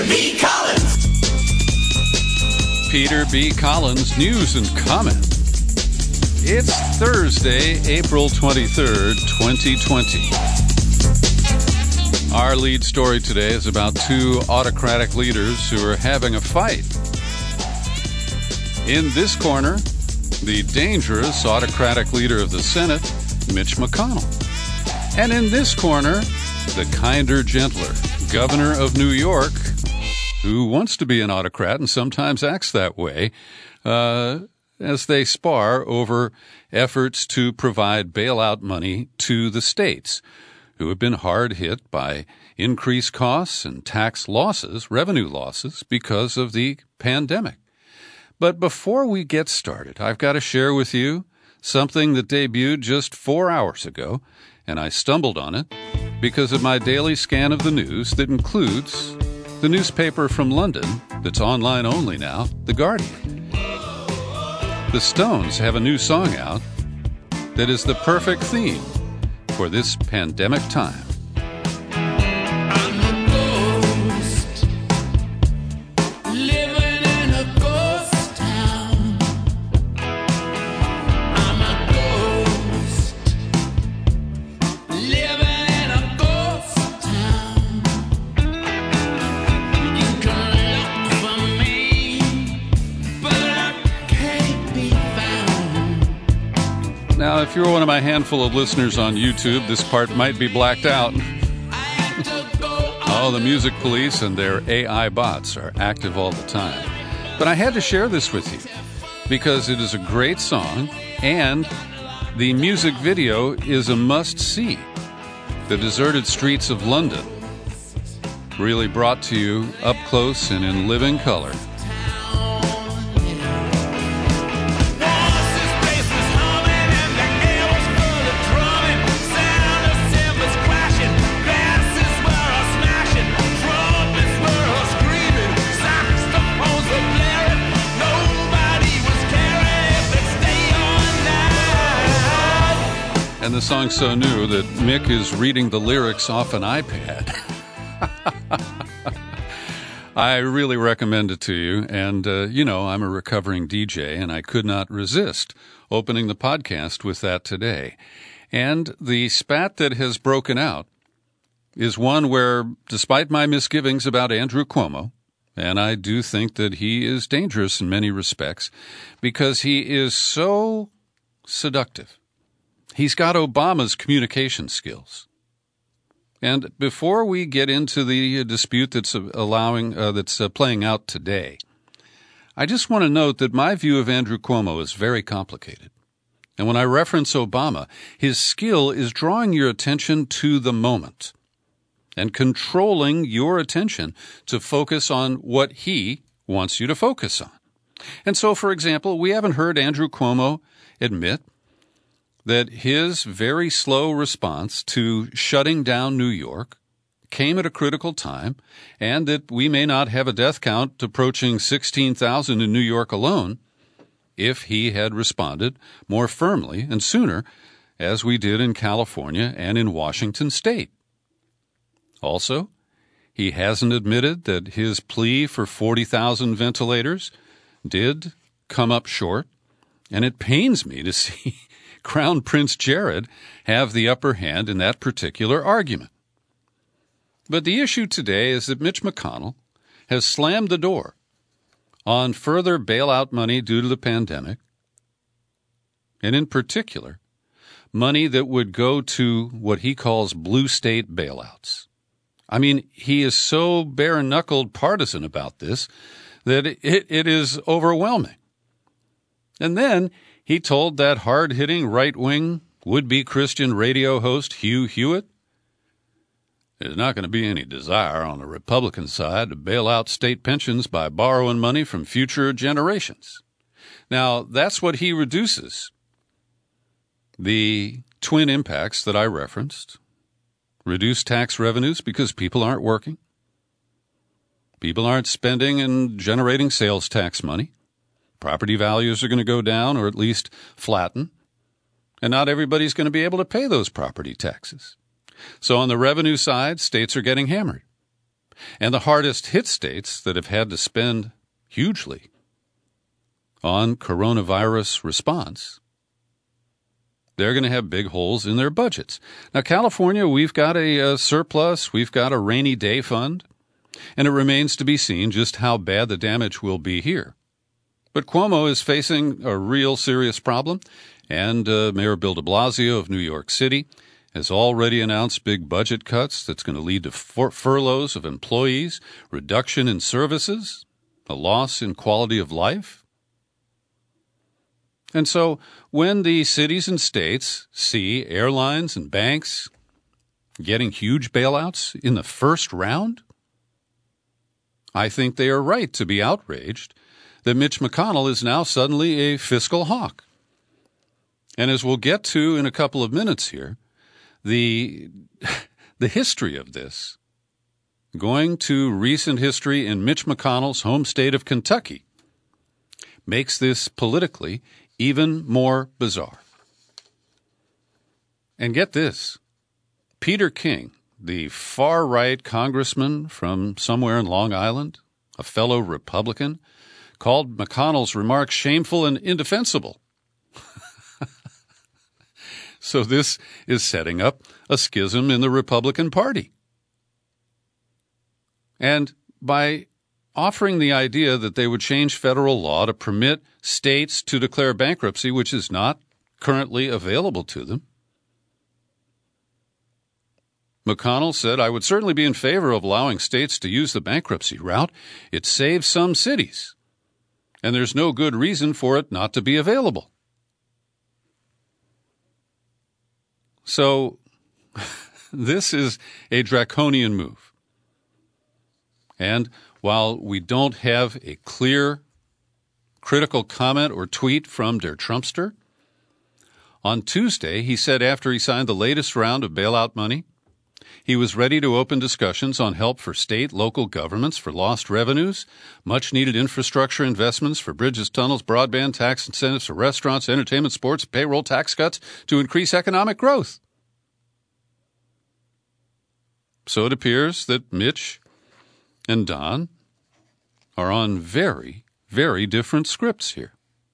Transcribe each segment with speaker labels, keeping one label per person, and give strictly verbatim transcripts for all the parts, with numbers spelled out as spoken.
Speaker 1: B. Collins.
Speaker 2: Peter B. Collins, news and comment. It's Thursday, April twenty-third, twenty twenty. Our lead story today is about two autocratic leaders who are having a fight. In this corner, the dangerous autocratic leader of the Senate, Mitch McConnell. And in this corner, the kinder, gentler governor of New York, who wants to be an autocrat and sometimes acts that way, uh, as they spar over efforts to provide bailout money to the states, who have been hard hit by increased costs and tax losses, revenue losses, because of the pandemic. But before we get started, I've got to share with you something that debuted just four hours ago, and I stumbled on it because of my daily scan of the news that includes the newspaper from London that's online only now, The Guardian. The Stones have a new song out that is the perfect theme for this pandemic time. Now, if you're one of my handful of listeners on YouTube, this part might be blacked out. Oh, the music police and their A I bots are active all the time. But I had to share this with you because it is a great song and the music video is a must-see. The deserted streets of London, really brought to you up close and in living color. And the song's so new that Mick is reading the lyrics off an iPad. I really recommend it to you. And, uh, you know, I'm a recovering D J, and I could not resist opening the podcast with that today. And the spat that has broken out is one where, despite my misgivings about Andrew Cuomo, and I do think that he is dangerous in many respects, because he is so seductive. He's got Obama's communication skills. And before we get into the dispute that's allowing uh, that's uh, playing out today, I just want to note that my view of Andrew Cuomo is very complicated. And when I reference Obama, his skill is drawing your attention to the moment and controlling your attention to focus on what he wants you to focus on. And so, for example, we haven't heard Andrew Cuomo admit that his very slow response to shutting down New York came at a critical time, and that we may not have a death count approaching sixteen thousand in New York alone if he had responded more firmly and sooner, as we did in California and in Washington State. Also, he hasn't admitted that his plea for forty thousand ventilators did come up short, and it pains me to see Crown Prince Jared have the upper hand in that particular argument. But the issue today is that Mitch McConnell has slammed the door on further bailout money due to the pandemic, and in particular, money that would go to what he calls blue state bailouts. I mean, he is so bare-knuckled partisan about this that it, it is overwhelming. And then he told that hard-hitting right-wing would-be Christian radio host Hugh Hewitt, "There's not going to be any desire on the Republican side to bail out state pensions by borrowing money from future generations." Now, that's what he reduces the twin impacts that I referenced. Reduced tax revenues because people aren't working. People aren't spending and generating sales tax money. Property values are going to go down or at least flatten. And not everybody's going to be able to pay those property taxes. So on the revenue side, states are getting hammered. And the hardest hit states that have had to spend hugely on coronavirus response, they're going to have big holes in their budgets. Now, California, we've got a, a surplus. We've got a rainy day fund. And it remains to be seen just how bad the damage will be here. But Cuomo is facing a real serious problem, and uh, Mayor Bill de Blasio of New York City has already announced big budget cuts that's going to lead to fur- furloughs of employees, reduction in services, a loss in quality of life. And so when the cities and states see airlines and banks getting huge bailouts in the first round, I think they are right to be outraged that Mitch McConnell is now suddenly a fiscal hawk. And as we'll get to in a couple of minutes here, the, the history of this, going to recent history in Mitch McConnell's home state of Kentucky, makes this politically even more bizarre. And get this, Peter King, the far-right congressman from somewhere in Long Island, a fellow Republican, called McConnell's remarks shameful and indefensible. So this is setting up a schism in the Republican Party. And by offering the idea that they would change federal law to permit states to declare bankruptcy, which is not currently available to them, McConnell said, I would certainly be in favor of allowing states to use the bankruptcy route. It saves some cities, and there's no good reason for it not to be available. So this is a draconian move. And while we don't have a clear, critical comment or tweet from Der Trumpster, on Tuesday he said after he signed the latest round of bailout money, he was ready to open discussions on help for state, local governments for lost revenues, much-needed infrastructure investments for bridges, tunnels, broadband, tax incentives for restaurants, entertainment, sports, payroll tax cuts to increase economic growth. So it appears that Mitch and Don are on very, very different scripts here.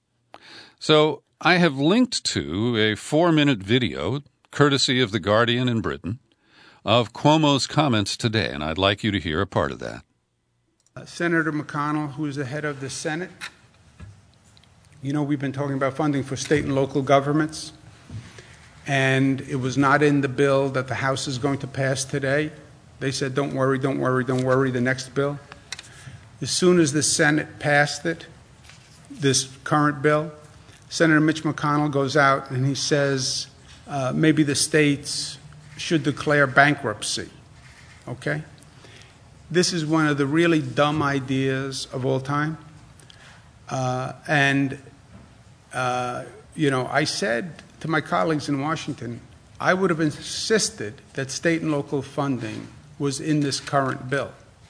Speaker 2: So I have linked to a four-minute video, courtesy of The Guardian in Britain, of Cuomo's comments today, and I'd like you to hear a part of that.
Speaker 1: Uh, Senator McConnell, who is the head of the Senate, you know, we've been talking about funding for state and local governments, and it was not in the bill that the House is going to pass today. They said, don't worry, don't worry, don't worry, the next bill. As soon as the Senate passed it, this current bill, Senator Mitch McConnell goes out and he says, uh, maybe the states should declare bankruptcy, okay? This is one of the really dumb ideas of all time. Uh, and, uh, you know, I said to my colleagues in Washington, I would have insisted that state and local funding was in this current bill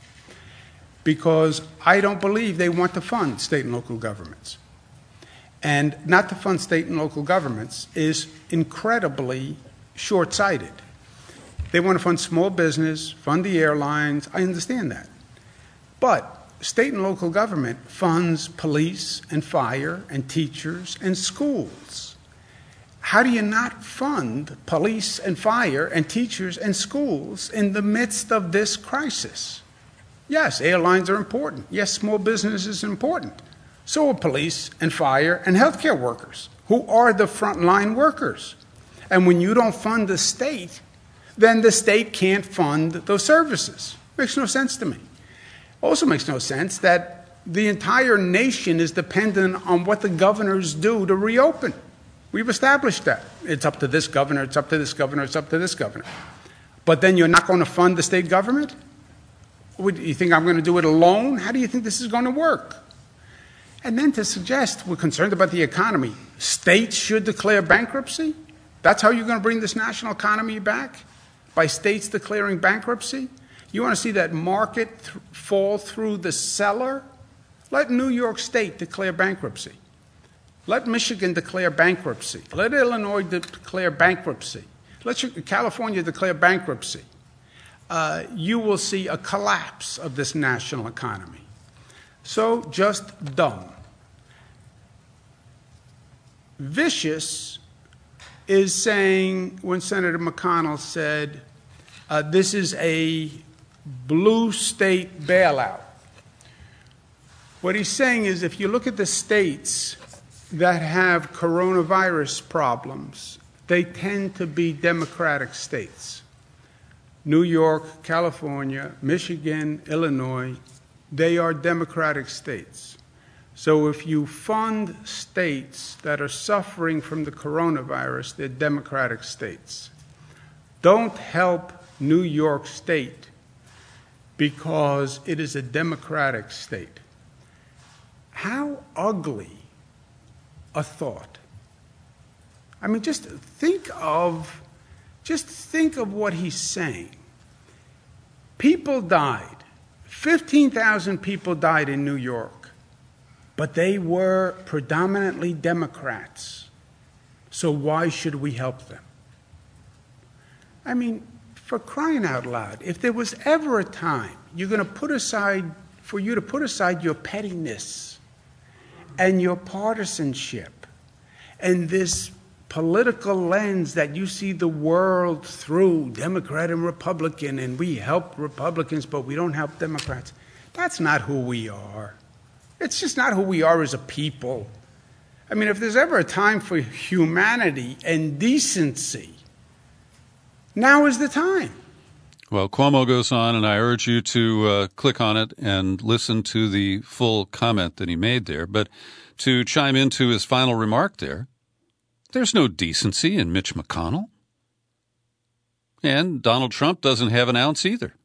Speaker 1: because I don't believe they want to fund state and local governments. And not to fund state and local governments is incredibly short-sighted. They want to fund small business, fund the airlines. I understand that. But state and local government funds police and fire and teachers and schools. How do you not fund police and fire and teachers and schools in the midst of this crisis? Yes, airlines are important. Yes, small business is important. So are police and fire and healthcare workers, who are the frontline workers. And when you don't fund the state, then the state can't fund those services. Makes no sense to me. Also makes no sense that the entire nation is dependent on what the governors do to reopen. We've established that. It's up to this governor, it's up to this governor, it's up to this governor. But then you're not going to fund the state government? Would you think I'm going to do it alone? How do you think this is going to work? And then to suggest we're concerned about the economy, states should declare bankruptcy? That's how you're going to bring this national economy back? By states declaring bankruptcy? You want to see that market th- fall through the cellar? Let New York State declare bankruptcy. Let Michigan declare bankruptcy. Let Illinois de- declare bankruptcy. Let California declare bankruptcy. uh, you will see a collapse of this national economy. So just dumb. Vicious is saying, when Senator McConnell said, uh, this is a blue state bailout. What he's saying is, if you look at the states that have coronavirus problems, they tend to be Democratic states. New York, California, Michigan, Illinois, they are Democratic states. So if you fund states that are suffering from the coronavirus, they're Democratic states. Don't help New York State because it is a Democratic state. How ugly a thought. I mean, just think of, just think of what he's saying. People died. fifteen thousand people died in New York, but they were predominantly Democrats. So why should we help them? I mean, for crying out loud, if there was ever a time you're going to put aside, for you to put aside your pettiness and your partisanship and this political lens that you see the world through, Democrat and Republican, and we help Republicans, but we don't help Democrats. That's not who we are. It's just not who we are as a people. I mean, if there's ever a time for humanity and decency, now is the time.
Speaker 2: Well, Cuomo goes on, and I urge you to uh, click on it and listen to the full comment that he made there. But to chime into his final remark there, there's no decency in Mitch McConnell. And Donald Trump doesn't have an ounce either.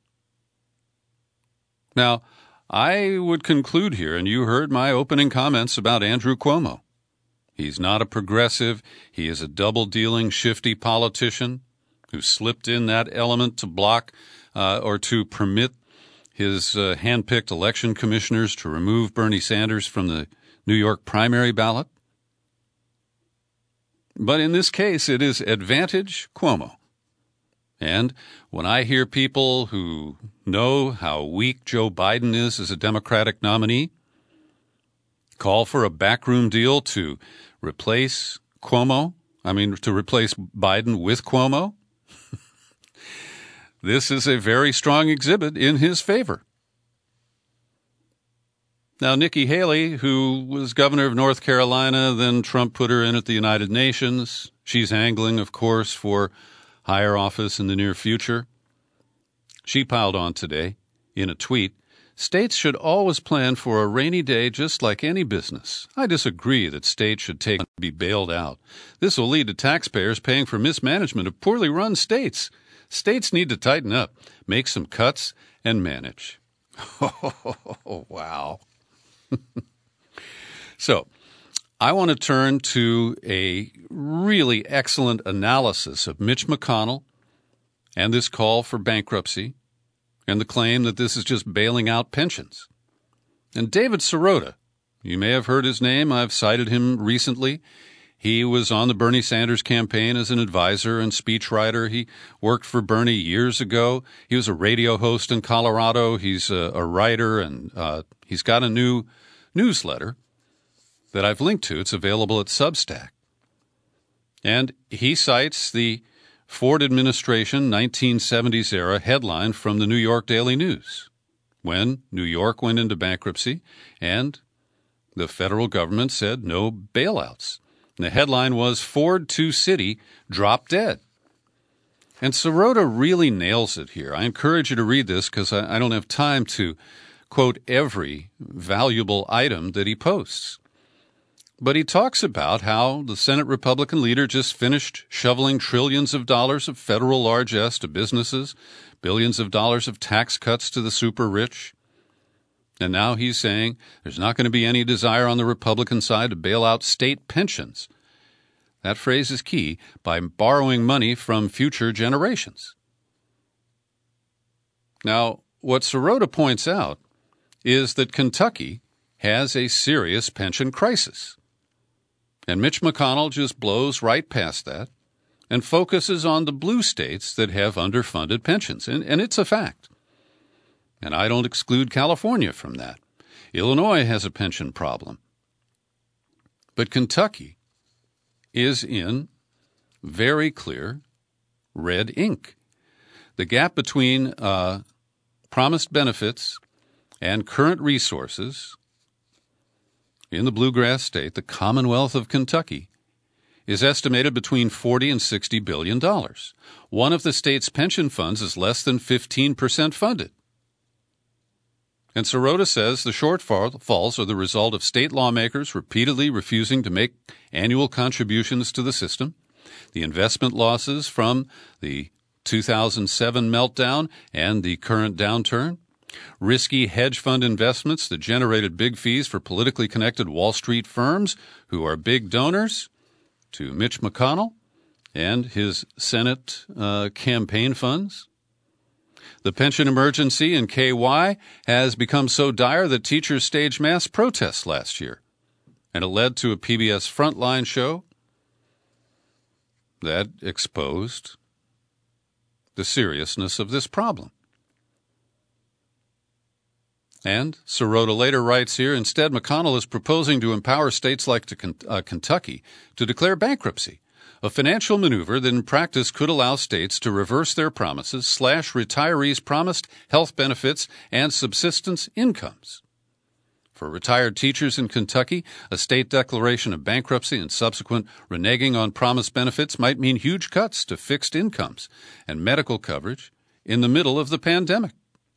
Speaker 2: Now, I would conclude here, and you heard my opening comments about Andrew Cuomo. He's not a progressive. He is a double-dealing, shifty politician who slipped in that element to block uh, or to permit his uh, hand-picked election commissioners to remove Bernie Sanders from the New York primary ballot. But in this case, it is advantage Cuomo. And when I hear people who know how weak Joe Biden is as a Democratic nominee call for a backroom deal to replace Cuomo, I mean, to replace Biden with Cuomo, this is a very strong exhibit in his favor. Now, Nikki Haley, who was governor of North Carolina, then Trump put her in at the United Nations. She's angling, of course, for higher office in the near future. She piled on today in a tweet, states should always plan for a rainy day just like any business. I disagree that states should take to be bailed out. This will lead to taxpayers paying for mismanagement of poorly run states. States need to tighten up, make some cuts, and manage. Oh, wow. So, I want to turn to a really excellent analysis of Mitch McConnell and this call for bankruptcy and the claim that this is just bailing out pensions. And David Sirota, you may have heard his name. I've cited him recently. He was on the Bernie Sanders campaign as an advisor and speechwriter. He worked for Bernie years ago. He was a radio host in Colorado. He's a, a writer, and uh, he's got a new newsletter that I've linked to. It's available at Substack. And he cites the Ford administration nineteen seventies era headline from the New York Daily News when New York went into bankruptcy and the federal government said no bailouts. And the headline was Ford to City, Drop Dead. And Sirota really nails it here. I encourage you to read this because I, I don't have time to quote every valuable item that he posts. But he talks about how the Senate Republican leader just finished shoveling trillions of dollars of federal largesse to businesses, billions of dollars of tax cuts to the super rich. And now he's saying there's not going to be any desire on the Republican side to bail out state pensions. That phrase is key, by borrowing money from future generations. Now, what Sirota points out is that Kentucky has a serious pension crisis. And Mitch McConnell just blows right past that and focuses on the blue states that have underfunded pensions. And, and it's a fact. And I don't exclude California from that. Illinois has a pension problem. But Kentucky is in very clear red ink. The gap between uh, promised benefits and current resources in the bluegrass state, the Commonwealth of Kentucky, is estimated between forty and sixty billion dollars. One of the state's pension funds is less than fifteen percent funded. And Sirota says the shortfalls are the result of state lawmakers repeatedly refusing to make annual contributions to the system, the investment losses from the two thousand seven meltdown and the current downturn, risky hedge fund investments that generated big fees for politically connected Wall Street firms who are big donors to Mitch McConnell and his Senate uh, campaign funds. The pension emergency in K Y has become so dire that teachers staged mass protests last year, and it led to a P B S Frontline show that exposed the seriousness of this problem. And Sirota later writes here, instead, McConnell is proposing to empower states like to, uh, Kentucky to declare bankruptcy, a financial maneuver that in practice could allow states to reverse their promises, slash retirees' promised health benefits and subsistence incomes. For retired teachers in Kentucky, a state declaration of bankruptcy and subsequent reneging on promised benefits might mean huge cuts to fixed incomes and medical coverage in the middle of the pandemic.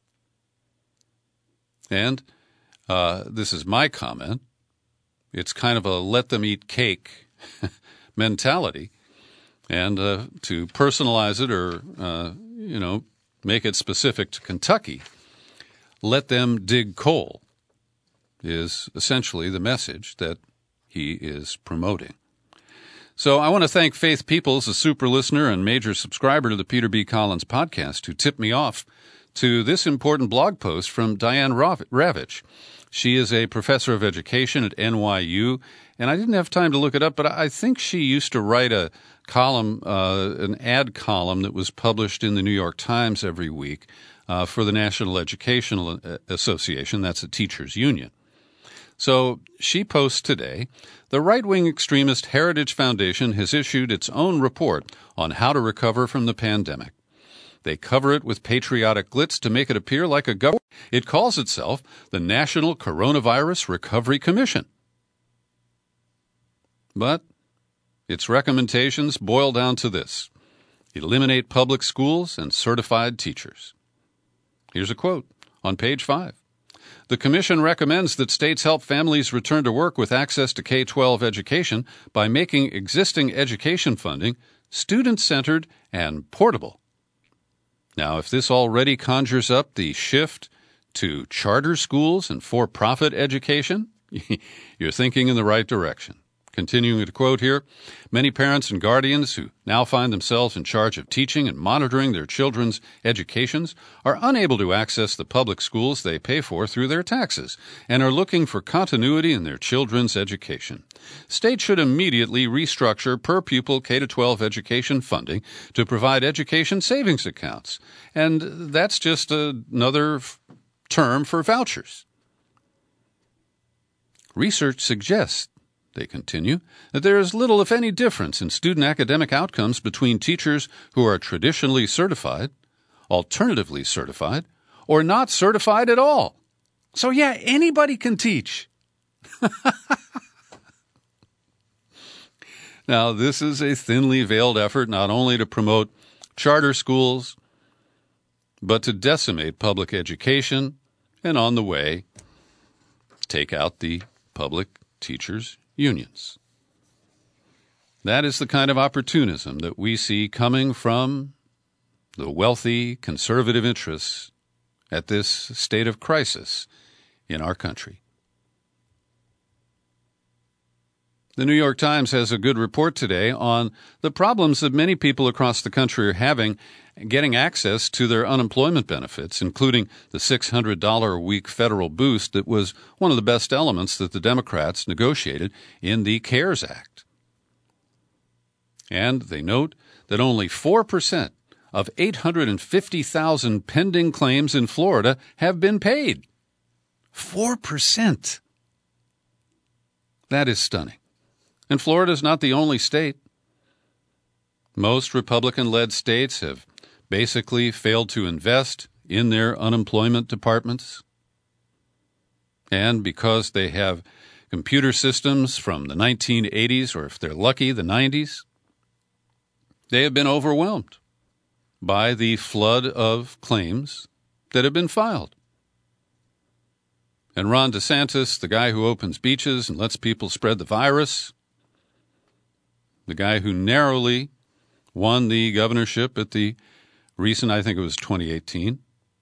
Speaker 2: And uh, this is my comment. It's kind of a let them eat cake mentality. And uh, to personalize it or, uh, you know, make it specific to Kentucky, let them dig coal is essentially the message that he is promoting. So I want to thank Faith Peoples, a super listener and major subscriber to the Peter B. Collins podcast, who tipped me off to this important blog post from Diane Ravitch. She is a professor of education at N Y U, and I didn't have time to look it up, but I think she used to write a column, uh, an ad column that was published in the New York Times every week uh, for the National Educational Association. That's a teachers' union. So she posts today, the right-wing extremist Heritage Foundation has issued its own report on how to recover from the pandemic. They cover it with patriotic glitz to make it appear like a government. It calls itself the National Coronavirus Recovery Commission. But its recommendations boil down to this: eliminate public schools and certified teachers. Here's a quote on page five. The Commission recommends that states help families return to work with access to K twelve education by making existing education funding student-centered and portable. Now, if this already conjures up the shift to charter schools and for-profit education, you're thinking in the right direction. Continuing to quote here, many parents and guardians who now find themselves in charge of teaching and monitoring their children's educations are unable to access the public schools they pay for through their taxes and are looking for continuity in their children's education. States should immediately restructure per-pupil K twelve education funding to provide education savings accounts. And that's just another term for vouchers. Research suggests, they continue, that there is little, if any, difference in student academic outcomes between teachers who are traditionally certified, alternatively certified, or not certified at all. So, yeah, anybody can teach. Now, this is a thinly veiled effort not only to promote charter schools, but to decimate public education and, on the way, take out the public teachers' unions. That is the kind of opportunism that we see coming from the wealthy conservative interests at this state of crisis in our country. The New York Times has a good report today on the problems that many people across the country are having getting access to their unemployment benefits, including the six hundred dollars a week federal boost that was one of the best elements that the Democrats negotiated in the CARES Act. And they note that only four percent of eight hundred fifty thousand pending claims in Florida have been paid. four percent. That is stunning. And Florida is not the only state. Most Republican-led states have basically failed to invest in their unemployment departments. And because they have computer systems from the nineteen eighties, or if they're lucky, the nineties, they have been overwhelmed by the flood of claims that have been filed. And Ron DeSantis, the guy who opens beaches and lets people spread the virus, the guy who narrowly won the governorship at the recent, I think it was twenty eighteen,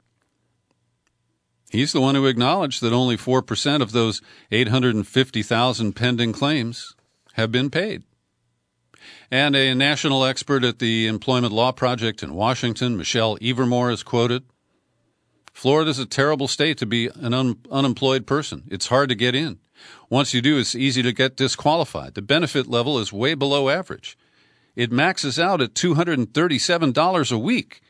Speaker 2: he's the one who acknowledged that only four percent of those eight hundred fifty thousand pending claims have been paid. And a national expert at the Employment Law Project in Washington, Michelle Evermore, is quoted, "Florida's a terrible state to be an un- unemployed person. It's hard to get in. Once you do, it's easy to get disqualified. The benefit level is way below average. It maxes out at two hundred thirty-seven dollars a week."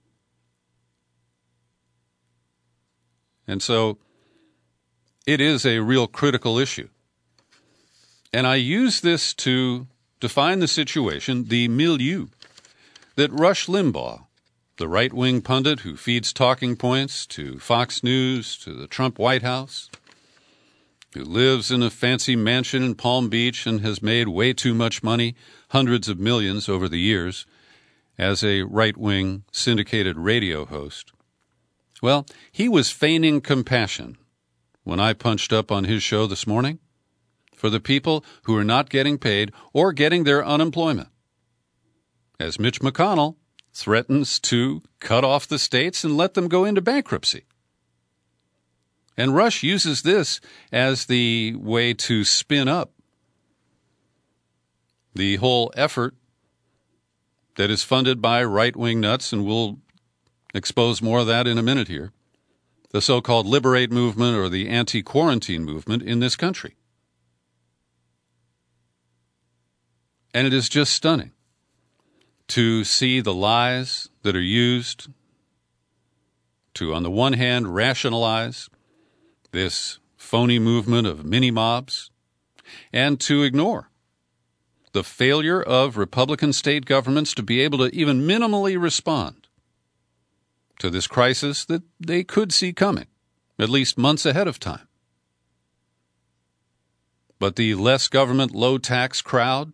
Speaker 2: And so it is a real critical issue. And I use this to define the situation, the milieu, that Rush Limbaugh, the right-wing pundit who feeds talking points to Fox News, to the Trump White House, who lives in a fancy mansion in Palm Beach and has made way too much money, hundreds of millions over the years, as a right-wing syndicated radio host. Well, he was feigning compassion when I punched up on his show this morning for the people who are not getting paid or getting their unemployment, as Mitch McConnell threatens to cut off the states and let them go into bankruptcy. And Rush uses this as the way to spin up the whole effort that is funded by right-wing nuts, and we'll expose more of that in a minute here, the so-called Liberate movement or the anti-quarantine movement in this country. And it is just stunning to see the lies that are used to, on the one hand, rationalize this phony movement of mini-mobs, and to ignore the failure of Republican state governments to be able to even minimally respond to this crisis that they could see coming, at least months ahead of time. But the less government, low tax crowd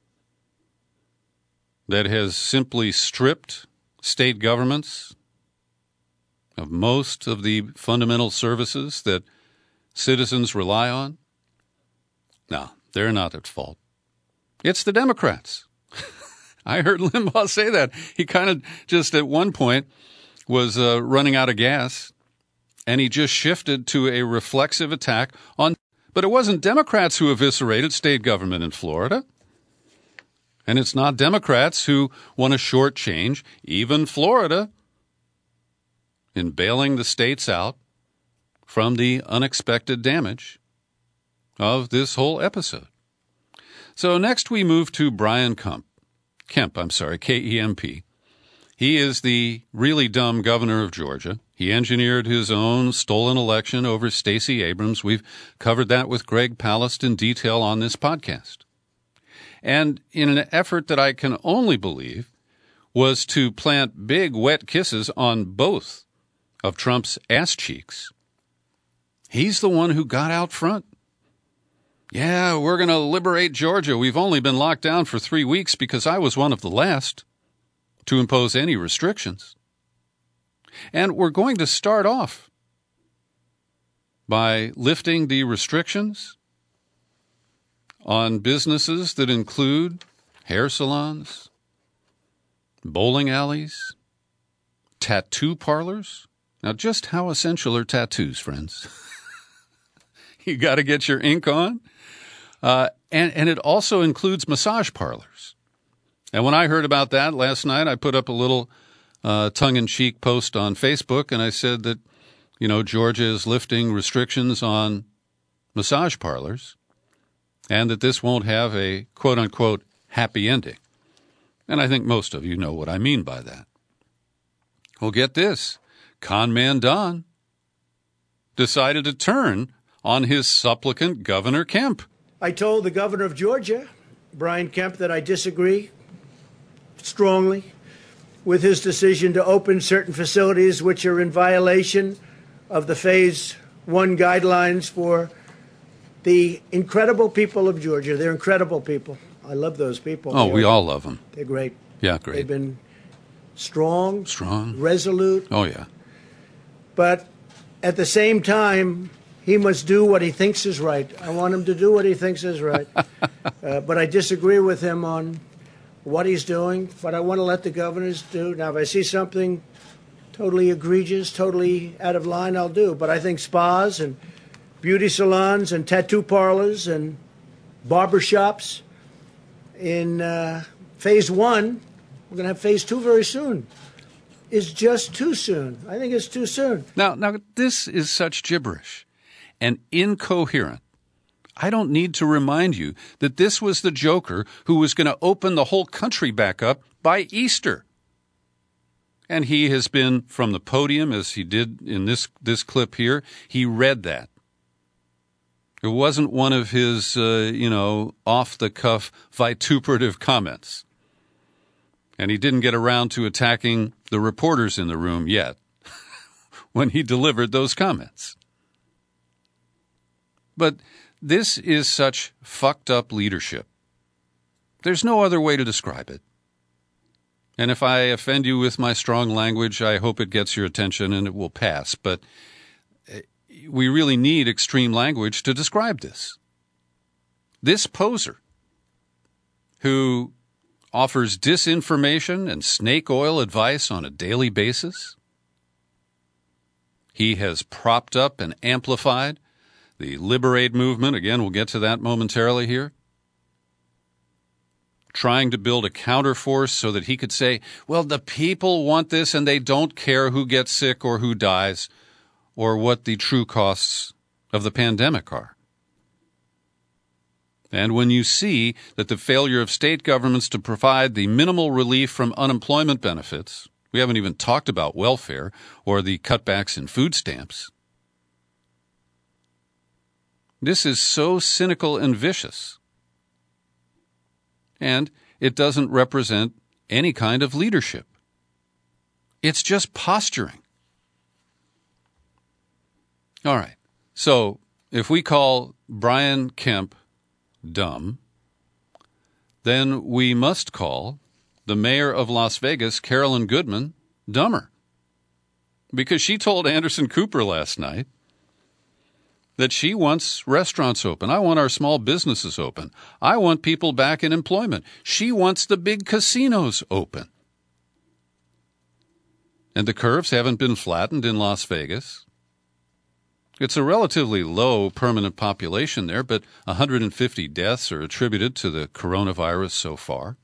Speaker 2: that has simply stripped state governments of most of the fundamental services that citizens rely on, no, they're not at fault. It's the Democrats. I heard Limbaugh say that. He kind of just at one point was uh, running out of gas, and he just shifted to a reflexive attack on, but it wasn't Democrats who eviscerated state government in Florida. And it's not Democrats who want to shortchange even Florida in bailing the states out from the unexpected damage of this whole episode. So next we move to Brian Kemp. Kemp, I'm sorry, K E M P. He is the really dumb governor of Georgia. He engineered his own stolen election over Stacey Abrams. We've covered that with Greg Palast in detail on this podcast. And in an effort that I can only believe was to plant big wet kisses on both of Trump's ass cheeks, he's the one who got out front. Yeah, we're going to liberate Georgia. We've only been locked down for three weeks because I was one of the last to impose any restrictions. And we're going to start off by lifting the restrictions on businesses that include hair salons, bowling alleys, tattoo parlors. Now, just how essential are tattoos, friends? You got to get your ink on. Uh, and, and it also includes massage parlors. And when I heard about that last night, I put up a little uh, tongue-in-cheek post on Facebook, and I said that, you know, Georgia is lifting restrictions on massage parlors, and that this won't have a quote-unquote happy ending. And I think most of you know what I mean by that. Well, get this. Con man Don decided to turn on his supplicant Governor Kemp.
Speaker 3: I told the governor of Georgia, Brian Kemp, that I disagree strongly with his decision to open certain facilities which are in violation of the Phase One guidelines for the incredible people of Georgia. They're incredible people. I love those people.
Speaker 2: Oh,
Speaker 3: They're,
Speaker 2: we all love them.
Speaker 3: They're great.
Speaker 2: Yeah, great.
Speaker 3: They've been strong,
Speaker 2: strong,
Speaker 3: resolute.
Speaker 2: Oh, yeah.
Speaker 3: But at the same time, he must do what he thinks is right. I want him to do what he thinks is right. uh, but I disagree with him on what he's doing. But I want to let the governors do. Now, if I see something totally egregious, totally out of line, I'll do. But I think spas and beauty salons and tattoo parlors and barber shops in uh, Phase One, we're going to have Phase Two very soon, is just too soon. I think it's too soon.
Speaker 2: Now, now this is such gibberish and incoherent. I don't need to remind you that this was the joker who was going to open the whole country back up by Easter. And he has been from the podium, as he did in this, this clip here, he read that. It wasn't one of his, uh, you know, off-the-cuff vituperative comments. And he didn't get around to attacking the reporters in the room yet when he delivered those comments. But this is such fucked up leadership. There's no other way to describe it. And if I offend you with my strong language, I hope it gets your attention and it will pass. But we really need extreme language to describe this. This poser who offers disinformation and snake oil advice on a daily basis, he has propped up and amplified the Liberate movement. Again, we'll get to that momentarily here. Trying to build a counterforce so that he could say, well, the people want this and they don't care who gets sick or who dies or what the true costs of the pandemic are. And when you see that the failure of state governments to provide the minimal relief from unemployment benefits, we haven't even talked about welfare or the cutbacks in food stamps. This is so cynical and vicious. And it doesn't represent any kind of leadership. It's just posturing. All right. So if we call Brian Kemp dumb, then we must call the mayor of Las Vegas, Carolyn Goodman, dumber. Because she told Anderson Cooper last night that she wants restaurants open. I want our small businesses open. I want people back in employment. She wants the big casinos open. And the curves haven't been flattened in Las Vegas. It's a relatively low permanent population there, but one hundred fifty deaths are attributed to the coronavirus so far.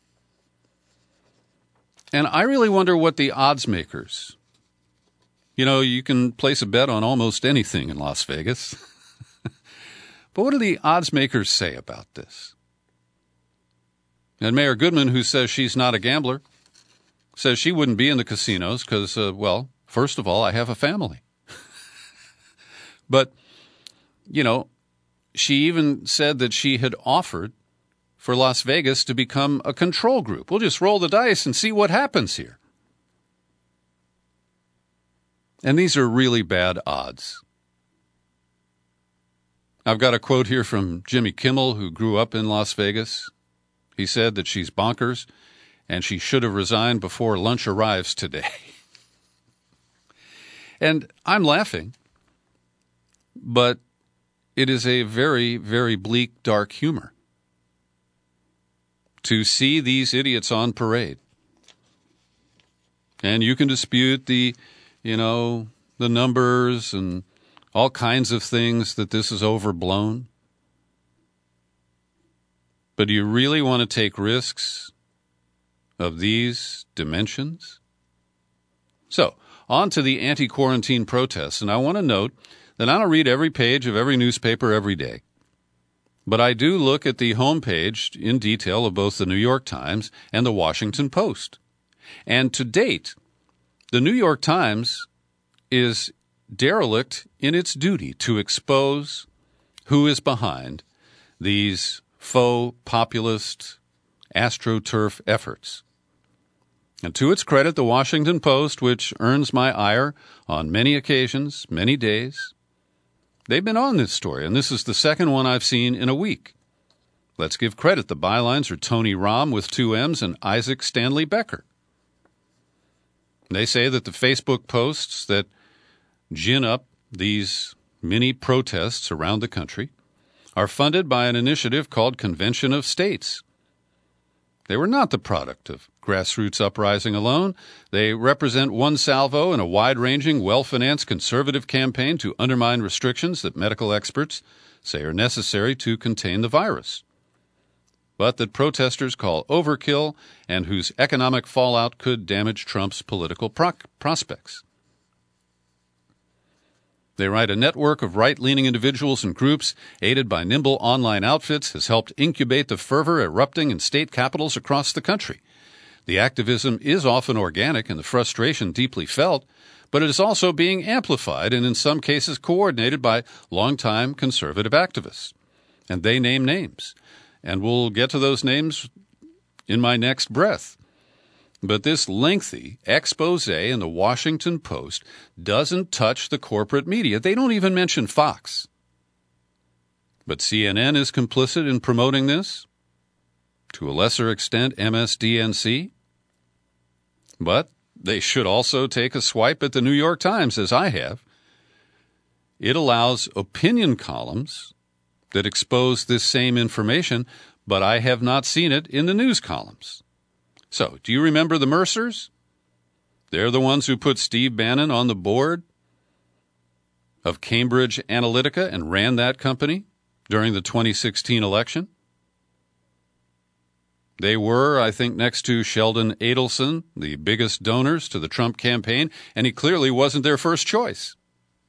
Speaker 2: And I really wonder what the odds makers, you know, you can place a bet on almost anything in Las Vegas. But what do the odds makers say about this? And Mayor Goodman, who says she's not a gambler, says she wouldn't be in the casinos because, uh, well, first of all, I have a family. But, you know, she even said that she had offered for Las Vegas to become a control group. We'll just roll the dice and see what happens here. And these are really bad odds. I've got a quote here from Jimmy Kimmel, who grew up in Las Vegas. He said that she's bonkers and she should have resigned before lunch arrives today. And I'm laughing, but it is a very, very bleak, dark humor to see these idiots on parade. And you can dispute the, you know, the numbers and all kinds of things that this is overblown. But do you really want to take risks of these dimensions? So, on to the anti-quarantine protests. And I want to note that I don't read every page of every newspaper every day. But I do look at the homepage in detail of both the New York Times and the Washington Post. And to date, the New York Times is derelict in its duty to expose who is behind these faux populist astroturf efforts. And to its credit, the Washington Post, which earns my ire on many occasions, many days, they've been on this story, and this is the second one I've seen in a week. Let's give credit. The bylines are Tony Rahm with two M's and Isaac Stanley Becker. They say that the Facebook posts that gin up these mini protests around the country are funded by an initiative called Convention of States. They were not the product of grassroots uprising alone. They represent one salvo in a wide-ranging, well-financed conservative campaign to undermine restrictions that medical experts say are necessary to contain the virus, but that protesters call overkill and whose economic fallout could damage Trump's political pro- prospects. They write, a network of right-leaning individuals and groups, aided by nimble online outfits, has helped incubate the fervor erupting in state capitals across the country. The activism is often organic and the frustration deeply felt, but it is also being amplified and in some cases coordinated by longtime conservative activists. And they name names. And we'll get to those names in my next breath. But this lengthy expose in the Washington Post doesn't touch the corporate media. They don't even mention Fox. But C N N is complicit in promoting this. To a lesser extent, M S D N C. But they should also take a swipe at the New York Times, as I have. It allows opinion columns that expose this same information, but I have not seen it in the news columns. So, do you remember the Mercers? They're the ones who put Steve Bannon on the board of Cambridge Analytica and ran that company during the twenty sixteen election. They were, I think, next to Sheldon Adelson, the biggest donors to the Trump campaign, and he clearly wasn't their first choice.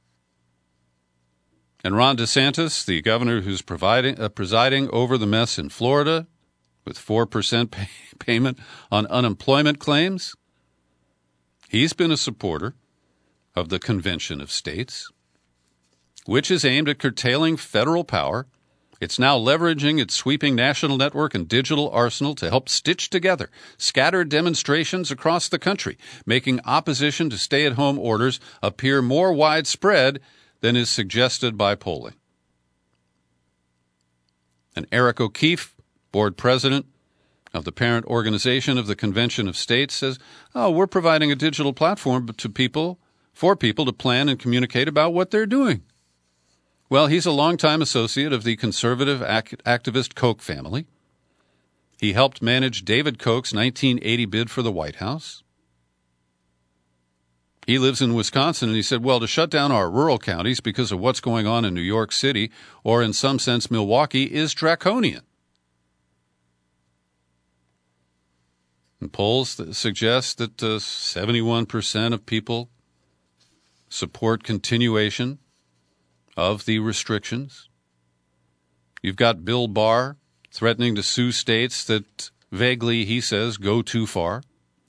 Speaker 2: And Ron DeSantis, the governor who's providing, uh, presiding over the mess in Florida, with four percent pay- payment on unemployment claims, he's been a supporter of the Convention of States, which is aimed at curtailing federal power. It's now leveraging its sweeping national network and digital arsenal to help stitch together scattered demonstrations across the country, making opposition to stay-at-home orders appear more widespread than is suggested by polling. And Eric O'Keefe, board president of the parent organization of the Convention of States, says, oh, we're providing a digital platform to people, for people to plan and communicate about what they're doing. Well, he's a longtime associate of the conservative act- activist Koch family. He helped manage David Koch's nineteen eighty bid for the White House. He lives in Wisconsin, and he said, well, to shut down our rural counties because of what's going on in New York City, or in some sense Milwaukee, is draconian. And polls that suggest that uh, seventy-one percent of people support continuation of the restrictions. You've got Bill Barr threatening to sue states that vaguely, he says, go too far.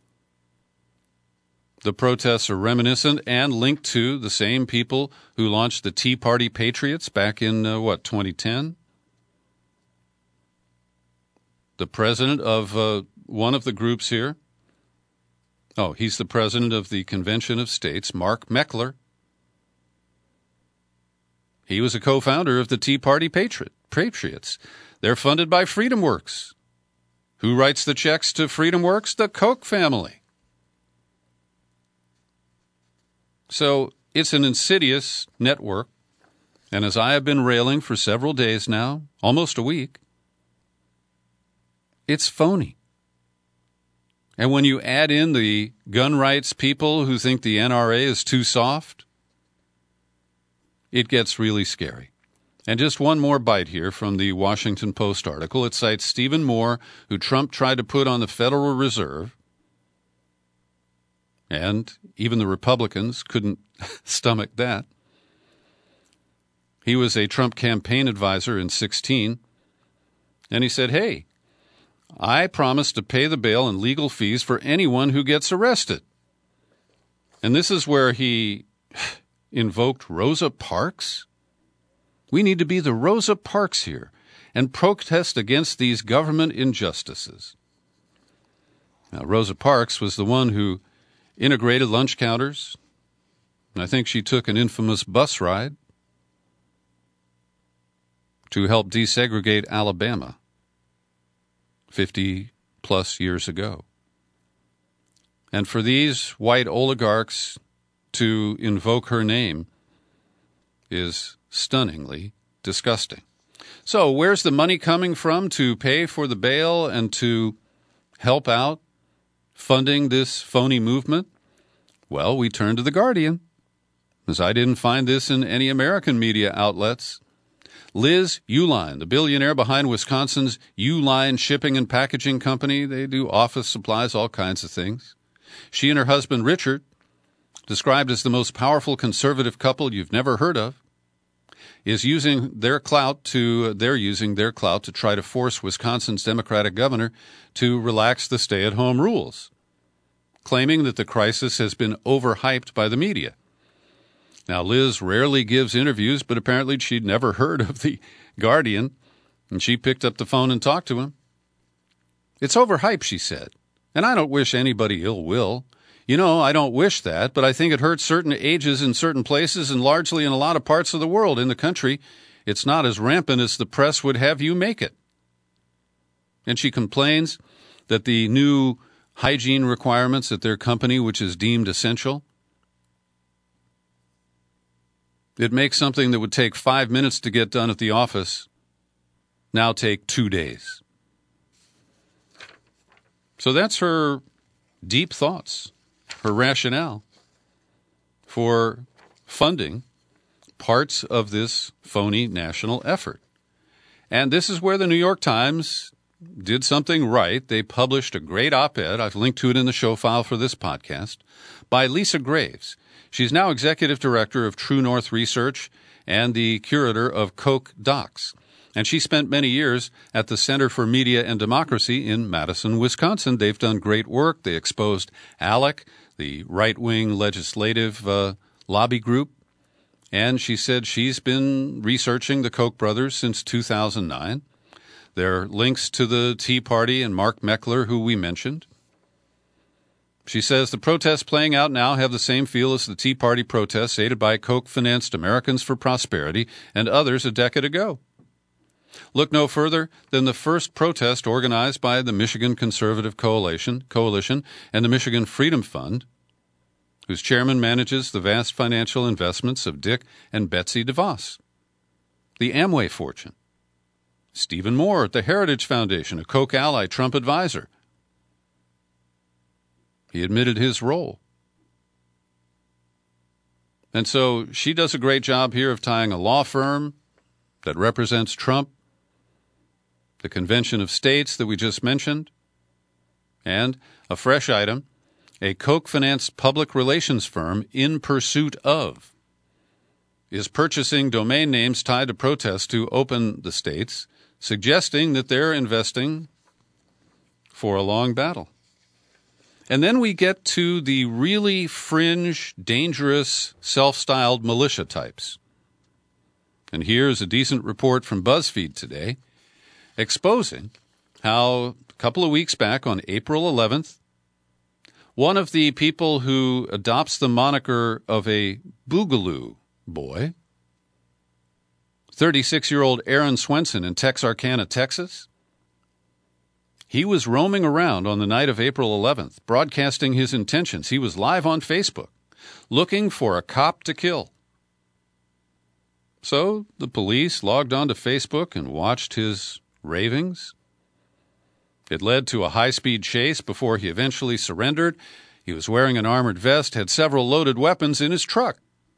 Speaker 2: The protests are reminiscent and linked to the same people who launched the Tea Party Patriots back in, uh, what, twenty ten? The president of uh, one of the groups here, oh, he's the president of the Convention of States, Mark Meckler. He was a co-founder of the Tea Party Patriot, Patriots. They're funded by FreedomWorks. Who writes the checks to FreedomWorks? The Koch family. So it's an insidious network, and as I have been railing for several days now, almost a week, it's phony. And when you add in the gun rights people who think the N R A is too soft, it gets really scary. And just one more bite here from the Washington Post article. It cites Stephen Moore, who Trump tried to put on the Federal Reserve, and even the Republicans couldn't stomach that. He was a Trump campaign advisor in sixteen And he said, hey, I promise to pay the bail and legal fees for anyone who gets arrested. And this is where he invoked Rosa Parks. We need to be the Rosa Parks here and protest against these government injustices. Now, Rosa Parks was the one who integrated lunch counters. I think she took an infamous bus ride to help desegregate Alabama fifty plus years ago. And for these white oligarchs to invoke her name is stunningly disgusting. So where's the money coming from to pay for the bail and to help out funding this phony movement? Well, we turn to The Guardian, as I didn't find this in any American media outlets. Liz Uline, the billionaire behind Wisconsin's Uline Shipping and Packaging Company, they do office supplies, all kinds of things. She and her husband, Richard, described as the most powerful conservative couple you've never heard of, is using their clout to, they're using their clout to try to force Wisconsin's Democratic governor to relax the stay-at-home rules, claiming that the crisis has been overhyped by the media. Now, Liz rarely gives interviews, but apparently she'd never heard of The Guardian, and she picked up the phone and talked to him. It's overhyped, she said, and I don't wish anybody ill will. You know, I don't wish that, but I think it hurts certain ages in certain places and largely in a lot of parts of the world. In the country, it's not as rampant as the press would have you make it. And she complains that the new hygiene requirements at their company, which is deemed essential, it makes something that would take five minutes to get done at the office now take two days. So that's her deep thoughts, her rationale for funding parts of this phony national effort. And this is where the New York Times did something right. They published a great op-ed, I've linked to it in the show file for this podcast, by Lisa Graves. She's now executive director of True North Research and the curator of Koch Docs. And she spent many years at the Center for Media and Democracy in Madison, Wisconsin. They've done great work. They exposed ALEC, the right-wing legislative uh, lobby group. And she said she's been researching the Koch brothers since two thousand nine. There are links to the Tea Party and Mark Meckler, who we mentioned. She says the protests playing out now have the same feel as the Tea Party protests aided by Koch-financed Americans for Prosperity and others a decade ago. Look no further than the first protest organized by the Michigan Conservative Coalition, Coalition and the Michigan Freedom Fund, whose chairman manages the vast financial investments of Dick and Betsy DeVos. The Amway fortune. Stephen Moore at the Heritage Foundation, a Koch ally, Trump advisor. He admitted his role. And so she does a great job here of tying a law firm that represents Trump, the Convention of States that we just mentioned, and a fresh item, a Koch-financed public relations firm In Pursuit Of is purchasing domain names tied to protests to open the states, suggesting that they're investing for a long battle. And then we get to the really fringe, dangerous, self-styled militia types. And here's a decent report from BuzzFeed today exposing how a couple of weeks back on April eleventh, one of the people who adopts the moniker of a Boogaloo boy, thirty-six-year-old Aaron Swenson in Texarkana, Texas, he was roaming around on the night of April eleventh, broadcasting his intentions. He was live on Facebook, looking for a cop to kill. So the police logged onto Facebook and watched his ravings. It led to a high-speed chase before he eventually surrendered. He was wearing an armored vest, had several loaded weapons in his truck.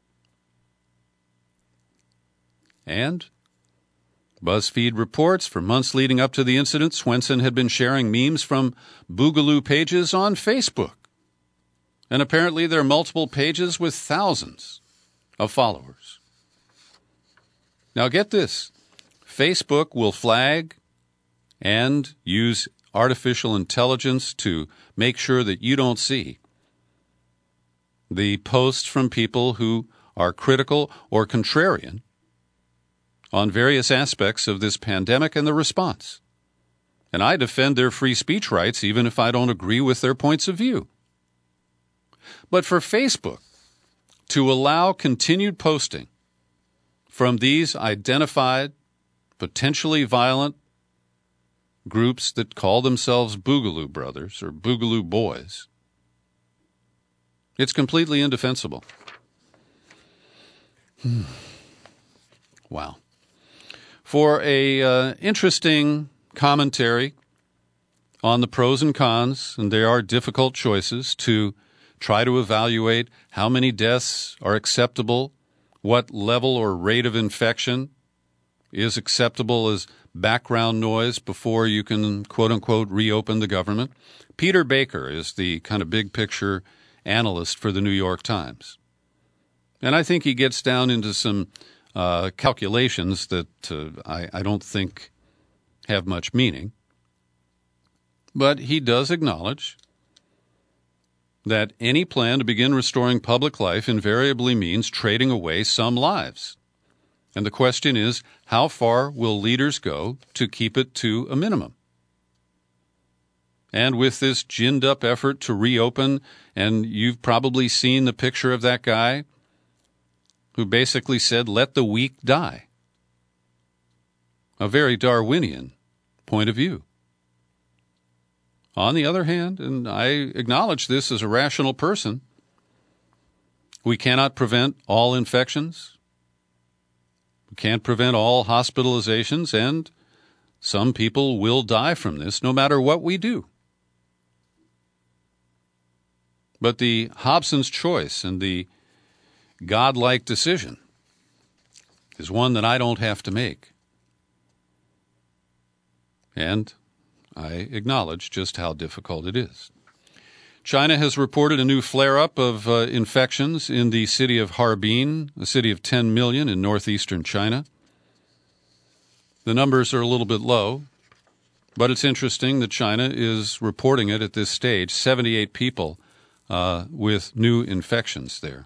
Speaker 2: And BuzzFeed reports for months leading up to the incident, Swenson had been sharing memes from Boogaloo pages on Facebook. And apparently there are multiple pages with thousands of followers. Now get this. Facebook will flag and use artificial intelligence to make sure that you don't see the posts from people who are critical or contrarian on various aspects of this pandemic and the response. And I defend their free speech rights even if I don't agree with their points of view. But for Facebook to allow continued posting from these identified, potentially violent groups that call themselves Boogaloo Brothers or Boogaloo Boys, it's completely indefensible. Hmm. Wow. For a uh, interesting commentary on the pros and cons, and there are difficult choices to try to evaluate how many deaths are acceptable, what level or rate of infection is acceptable as background noise before you can, quote-unquote, reopen the government. Peter Baker is the kind of big-picture analyst for the New York Times. And I think he gets down into some uh, calculations that uh, I, I don't think have much meaning. But he does acknowledge that any plan to begin restoring public life invariably means trading away some lives. And the question is, how far will leaders go to keep it to a minimum? And with this ginned-up effort to reopen, and you've probably seen the picture of that guy who basically said, let the weak die. A very Darwinian point of view. On the other hand, and I acknowledge this as a rational person, we cannot prevent all infections. We can't prevent all hospitalizations, and some people will die from this no matter what we do. But the Hobson's choice and the godlike decision is one that I don't have to make. And I acknowledge just how difficult it is. China has reported a new flare-up of uh, infections in the city of Harbin, a city of ten million in northeastern China. The numbers are a little bit low, but it's interesting that China is reporting it at this stage, seventy-eight people uh, with new infections there.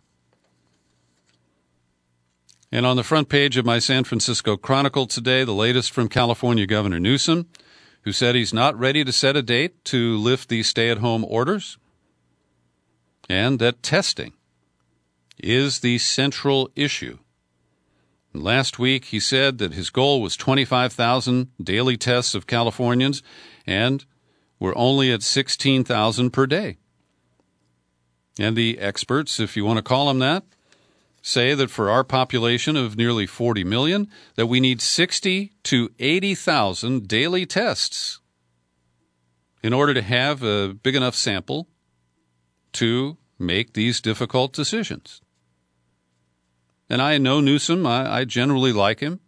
Speaker 2: And on the front page of my San Francisco Chronicle today, the latest from California Governor Newsom, who said he's not ready to set a date to lift these stay-at-home orders, and that testing is the central issue. Last week, he said that his goal was twenty-five thousand daily tests of Californians, and we're only at sixteen thousand per day. And the experts, if you want to call them that, say that for our population of nearly forty million, that we need sixty to eighty thousand daily tests in order to have a big enough sample to make these difficult decisions. And I know Newsom, I, I generally like him.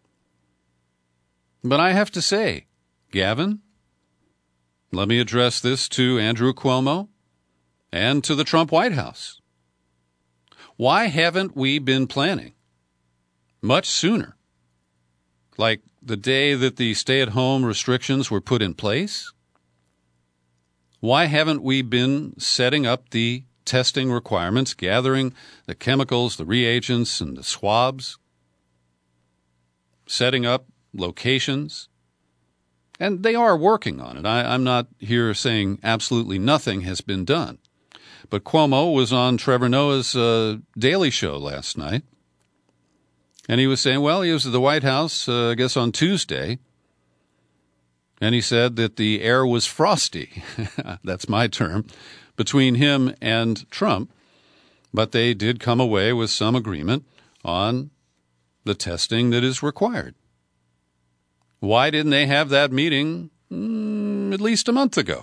Speaker 2: But I have to say, Gavin, let me address this to Andrew Cuomo and to the Trump White House. Why haven't we been planning much sooner? Like the day that the stay-at-home restrictions were put in place? Why haven't we been setting up the testing requirements, gathering the chemicals, the reagents, and the swabs, setting up locations? And they are working on it. I, I'm not here saying absolutely nothing has been done. But Cuomo was on Trevor Noah's uh, Daily Show last night, and he was saying, well, he was at the White House, uh, I guess, on Tuesday, and he said that the air was frosty. That's my term. Between him and Trump, but they did come away with some agreement on the testing that is required. Why didn't they have that meeting mm, at least a month ago?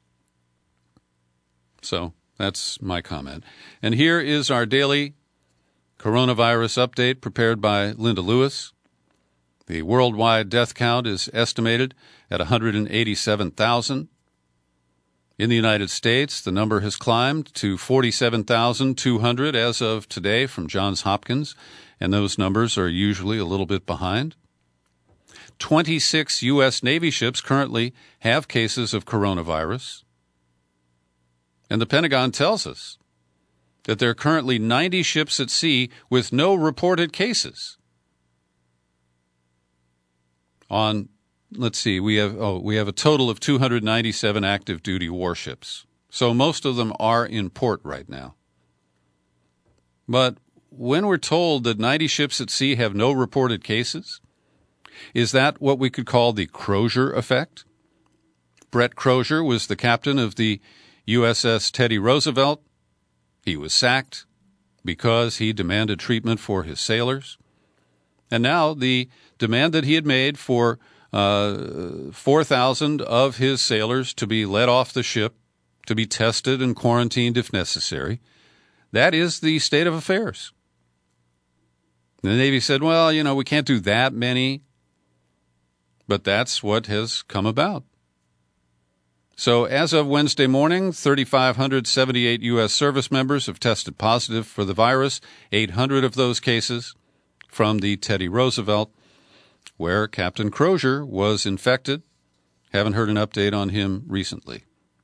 Speaker 2: So that's my comment. And here is our daily coronavirus update prepared by Linda Lewis. The worldwide death count is estimated at one hundred eighty-seven thousand. In the United States, the number has climbed to forty-seven thousand two hundred as of today from Johns Hopkins, and those numbers are usually a little bit behind. twenty-six U S. Navy ships currently have cases of coronavirus. And the Pentagon tells us that there are currently ninety ships at sea with no reported cases. On, let's see, we have oh, we have a total of two hundred ninety-seven active duty warships. So most of them are in port right now. But when we're told that ninety ships at sea have no reported cases, is that what we could call the Crozier effect? Brett Crozier was the captain of the U S S Teddy Roosevelt. He was sacked because he demanded treatment for his sailors. And now the demand that he had made for uh, four thousand of his sailors to be let off the ship, to be tested and quarantined if necessary, that is the state of affairs. The Navy said, well, you know, we can't do that many, but that's what has come about. So as of Wednesday morning, three thousand five hundred seventy-eight U S service members have tested positive for the virus, eight hundred of those cases from the Teddy Roosevelt, where Captain Crozier was infected. Haven't heard an update on him recently.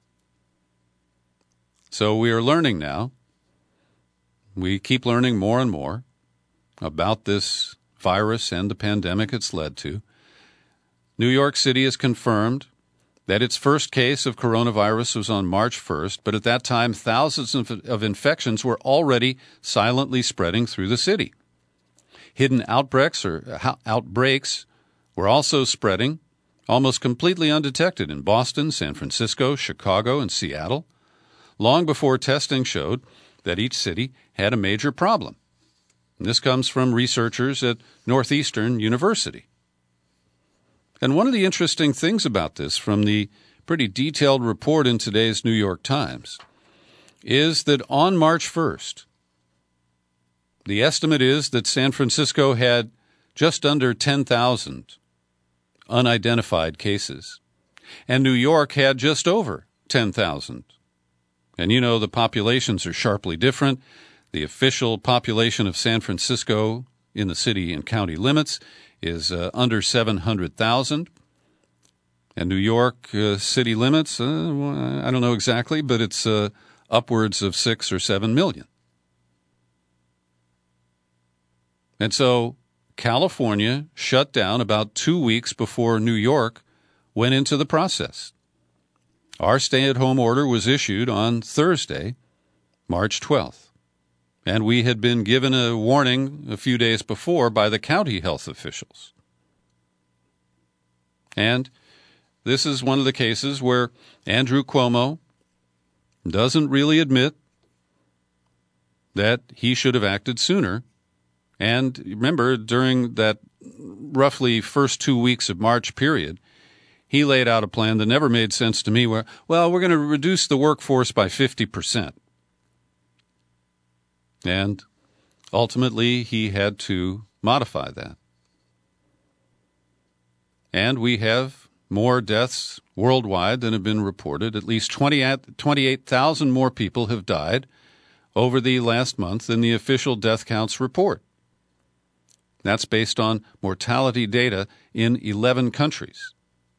Speaker 2: So we are learning now. We keep learning more and more about this virus and the pandemic it's led to. New York City has confirmed that its first case of coronavirus was on March first, but at that time, thousands of, of infections were already silently spreading through the city. Hidden outbreaks or outbreaks were also spreading, almost completely undetected in Boston, San Francisco, Chicago, and Seattle, long before testing showed that each city had a major problem. And this comes from researchers at Northeastern University. And one of the interesting things about this, from the pretty detailed report in today's New York Times, is that on March first, the estimate is that San Francisco had just under ten thousand unidentified cases, and New York had just over ten thousand. And you know, the populations are sharply different. The official population of San Francisco in the city and county limits is uh, under seven hundred thousand. And New York uh, city limits, uh, I don't know exactly, but it's uh, upwards of six or seven million. And so California shut down about two weeks before New York went into the process. Our stay-at-home order was issued on Thursday, March twelfth. And we had been given a warning a few days before by the county health officials. And this is one of the cases where Andrew Cuomo doesn't really admit that he should have acted sooner. And remember, during that roughly first two weeks of March period, he laid out a plan that never made sense to me where, well, we're going to reduce the workforce by fifty percent. And ultimately, he had to modify that. And we have more deaths worldwide than have been reported. At least twenty-eight thousand more people have died over the last month than the official death counts report. That's based on mortality data in eleven countries.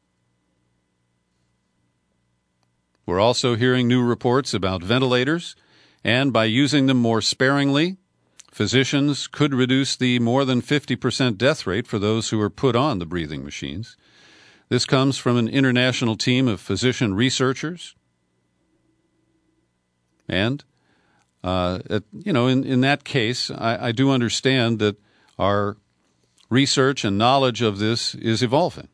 Speaker 2: We're also hearing new reports about ventilators. And by using them more sparingly, physicians could reduce the more than fifty percent death rate for those who are put on the breathing machines. This comes from an international team of physician researchers. And, uh, at, you know, in, in that case, I, I do understand that our research and knowledge of this is evolving.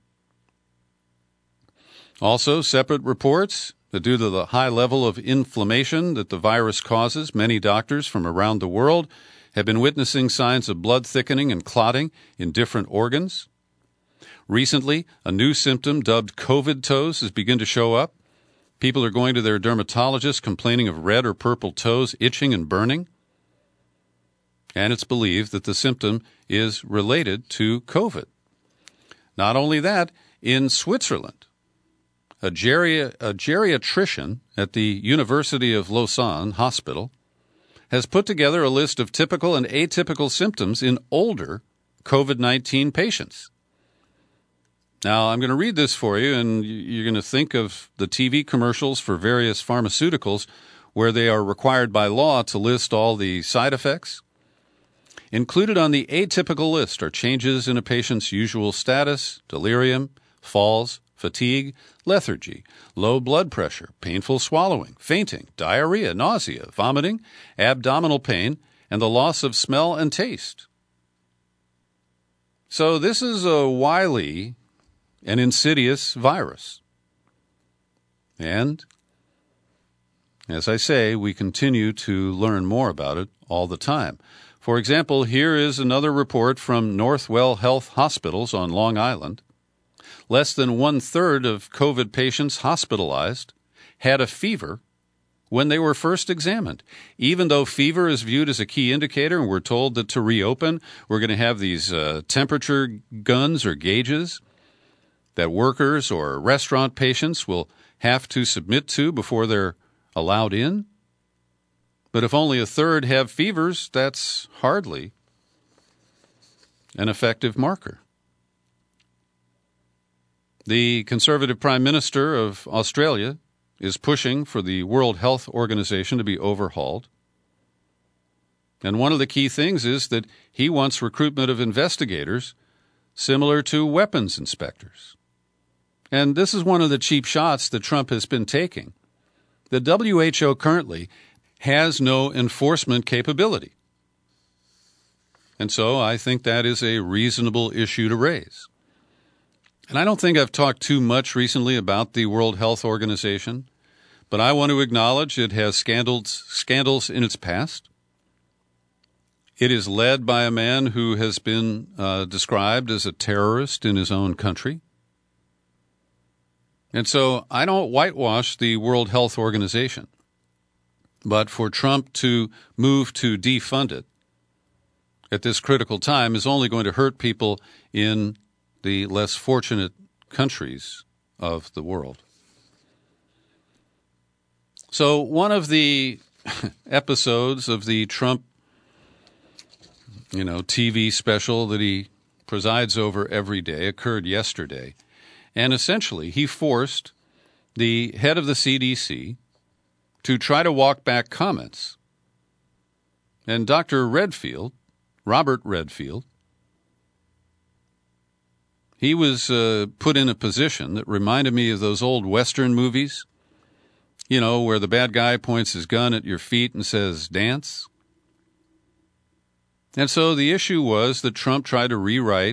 Speaker 2: Also, separate reports that due to the high level of inflammation that the virus causes, many doctors from around the world have been witnessing signs of blood thickening and clotting in different organs. Recently, a new symptom dubbed COVID toes has begun to show up. People are going to their dermatologist complaining of red or purple toes, itching and burning. And it's believed that the symptom is related to COVID. Not only that, in Switzerland, A, geri- a geriatrician at the University of Lausanne Hospital has put together a list of typical and atypical symptoms in older COVID nineteen patients. Now, I'm going to read this for you, and you're going to think of the T V commercials for various pharmaceuticals where they are required by law to list all the side effects. Included on the atypical list are changes in a patient's usual status, delirium, falls, fatigue, lethargy, low blood pressure, painful swallowing, fainting, diarrhea, nausea, vomiting, abdominal pain, and the loss of smell and taste. So this is a wily and insidious virus. And, as I say, we continue to learn more about it all the time. For example, here is another report from Northwell Health Hospitals on Long Island. Less than one-third of COVID patients hospitalized had a fever when they were first examined. Even though fever is viewed as a key indicator, and we're told that to reopen, we're going to have these uh, temperature guns or gauges that workers or restaurant patients will have to submit to before they're allowed in. But if only a third have fevers, that's hardly an effective marker. The Conservative Prime Minister of Australia is pushing for the World Health Organization to be overhauled. And one of the key things is that he wants recruitment of investigators similar to weapons inspectors. And this is one of the cheap shots that Trump has been taking. The W H O currently has no enforcement capability. And so I think that is a reasonable issue to raise. And I don't think I've talked too much recently about the World Health Organization, but I want to acknowledge it has scandals, scandals in its past. It is led by a man who has been uh, described as a terrorist in his own country. And so I don't whitewash the World Health Organization. But for Trump to move to defund it at this critical time is only going to hurt people in the less fortunate countries of the world. So one of the episodes of the Trump, you know, T V special that he presides over every day occurred yesterday. And essentially, he forced the head of the C D C to try to walk back comments. And Doctor Redfield, Robert Redfield, he was uh, put in a position that reminded me of those old Western movies, you know, where the bad guy points his gun at your feet and says, dance. And so the issue was that Trump tried to rewrite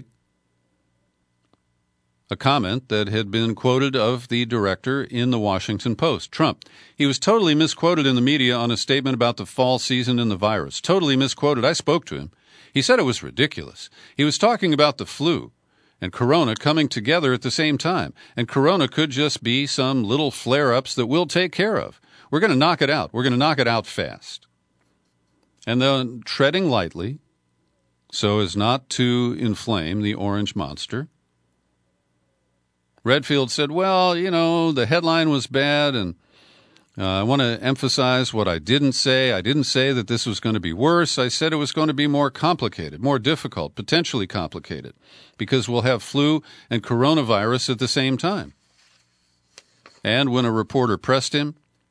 Speaker 2: a comment that had been quoted of the director in the Washington Post. Trump, he was totally misquoted in the media on a statement about the fall season and the virus. Totally misquoted. I spoke to him. He said it was ridiculous. He was talking about the flu and corona coming together at the same time. And corona could just be some little flare-ups that we'll take care of. We're going to knock it out. We're going to knock it out fast. And then treading lightly so as not to inflame the orange monster, Redfield said, well, you know, the headline was bad, and uh, I want to emphasize what I didn't say. I didn't say that this was going to be worse. I said it was going to be more complicated, more difficult, potentially complicated, because we'll have flu and coronavirus at the same time. And when a reporter pressed him,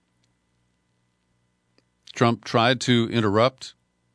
Speaker 2: Trump tried to interrupt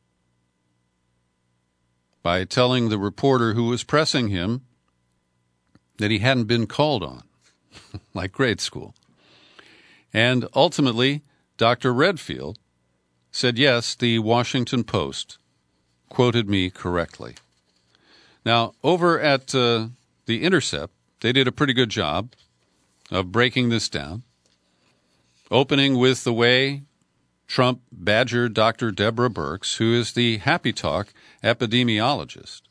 Speaker 2: by telling the reporter who was pressing him that he hadn't been called on, like grade school. And ultimately, Doctor Redfield said, yes, the Washington Post quoted me correctly. Now, over at uh, The Intercept, they did a pretty good job of breaking this down, opening with the way Trump badgered Doctor Deborah Birx, who is the Happy Talk epidemiologist.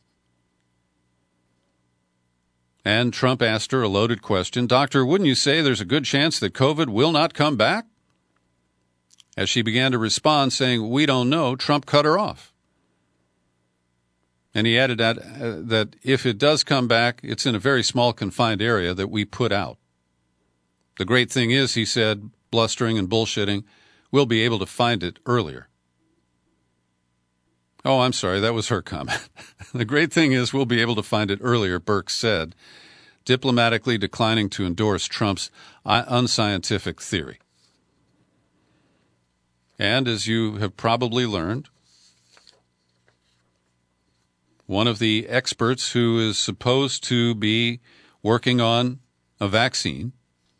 Speaker 2: And Trump asked her a loaded question. Doctor, wouldn't you say there's a good chance that COVID will not come back? As she began to respond, saying, we don't know, Trump cut her off. And he added that, uh, that if it does come back, it's in a very small confined area that we put out. The great thing is, he said, blustering and bullshitting, we'll be able to find it earlier. Oh, I'm sorry, that was her comment. The great thing is we'll be able to find it earlier, Birx said. diplomatically declining to endorse Trump's unscientific theory. And as you have probably learned, one of the experts who is supposed to be working on a vaccine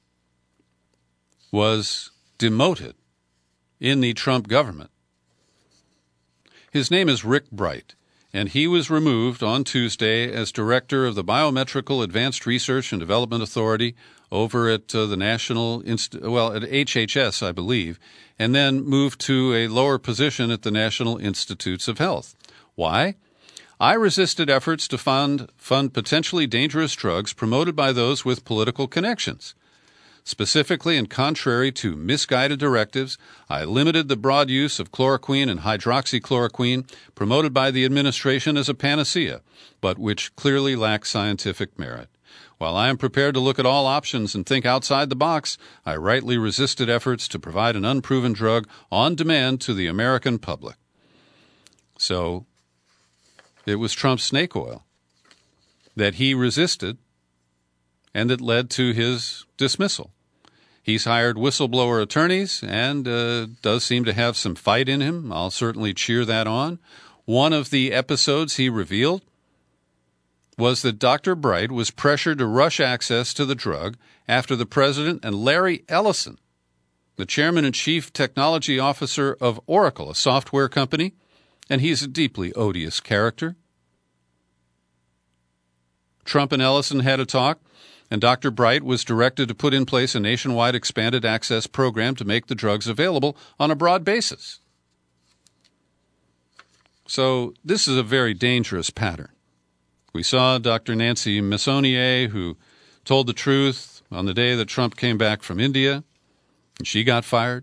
Speaker 2: was demoted in the Trump government. His name is Rick Bright, and he was removed on Tuesday as director of the Biometrical Advanced Research and Development Authority over at uh, the National, Inst- well, at H H S, I believe, and then moved to a lower position at the National Institutes of Health. Why? I resisted efforts to fund, fund potentially dangerous drugs promoted by those with political connections. Specifically, and contrary to misguided directives, I limited the broad use of chloroquine and hydroxychloroquine promoted by the administration as a panacea, but which clearly lack scientific merit. While I am prepared to look at all options and think outside the box, I rightly resisted efforts to provide an unproven drug on demand to the American public. So, it was Trump's snake oil that he resisted and that led to his dismissal. He's hired whistleblower attorneys and uh, does seem to have some fight in him. I'll certainly cheer that on. One of the episodes he revealed was that Doctor Bright was pressured to rush access to the drug after the president and Larry Ellison, the chairman and chief technology officer of Oracle, a software company, and he's a deeply odious character. Trump and Ellison had a talk, and Doctor Bright was directed to put in place a nationwide expanded access program to make the drugs available on a broad basis. So this is a very dangerous pattern. We saw Doctor Nancy Messonnier, who told the truth on the day that Trump came back from India, and she got fired.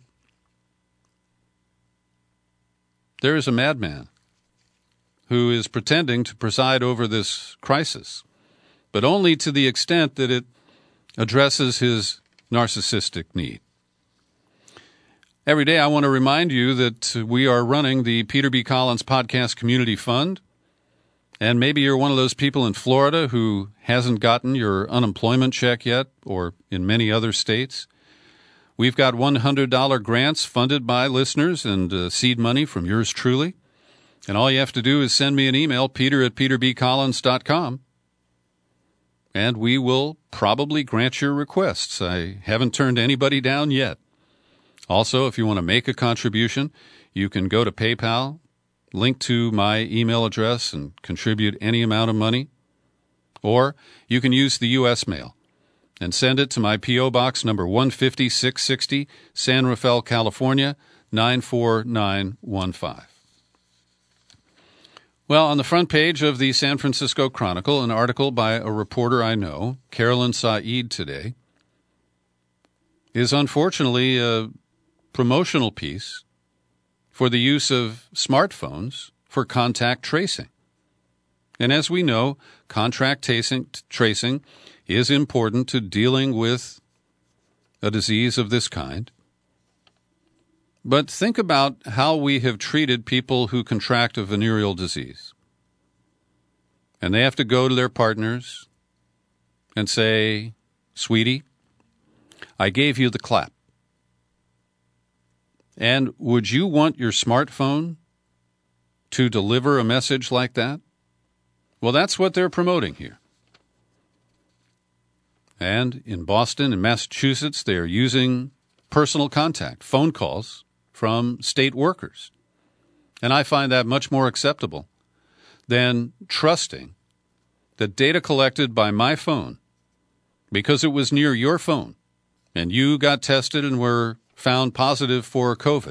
Speaker 2: There is a madman who is pretending to preside over this crisis, but only to the extent that it addresses his narcissistic need. Every day I want to remind you that we are running the Peter B. Collins Podcast Community Fund, and maybe you're one of those people in Florida who hasn't gotten your unemployment check yet, or in many other states. We've got one hundred dollars grants funded by listeners and uh, seed money from yours truly. And all you have to do is send me an email, peter at peter b collins dot com, and we will probably grant your requests. I haven't turned anybody down yet. Also, if you want to make a contribution, you can go to PayPal, link to my email address, and contribute any amount of money. Or you can use the U S mail and send it to my P O. Box number one five zero six six zero, San Rafael, California, nine four nine one five. Well, on the front page of the San Francisco Chronicle, an article by a reporter I know, Carolyn Said today, is unfortunately a promotional piece for the use of smartphones for contact tracing. And as we know, contact tracing, tracing is important to dealing with a disease of this kind. But think about how we have treated people who contract a venereal disease. And they have to go to their partners and say, "Sweetie, I gave you the clap. And would you want your smartphone to deliver a message like that?" Well, that's what they're promoting here. And in Boston and Massachusetts, they are using personal contact, phone calls from state workers. And I find that much more acceptable than trusting that data collected by my phone, because it was near your phone, and you got tested and were found positive for COVID.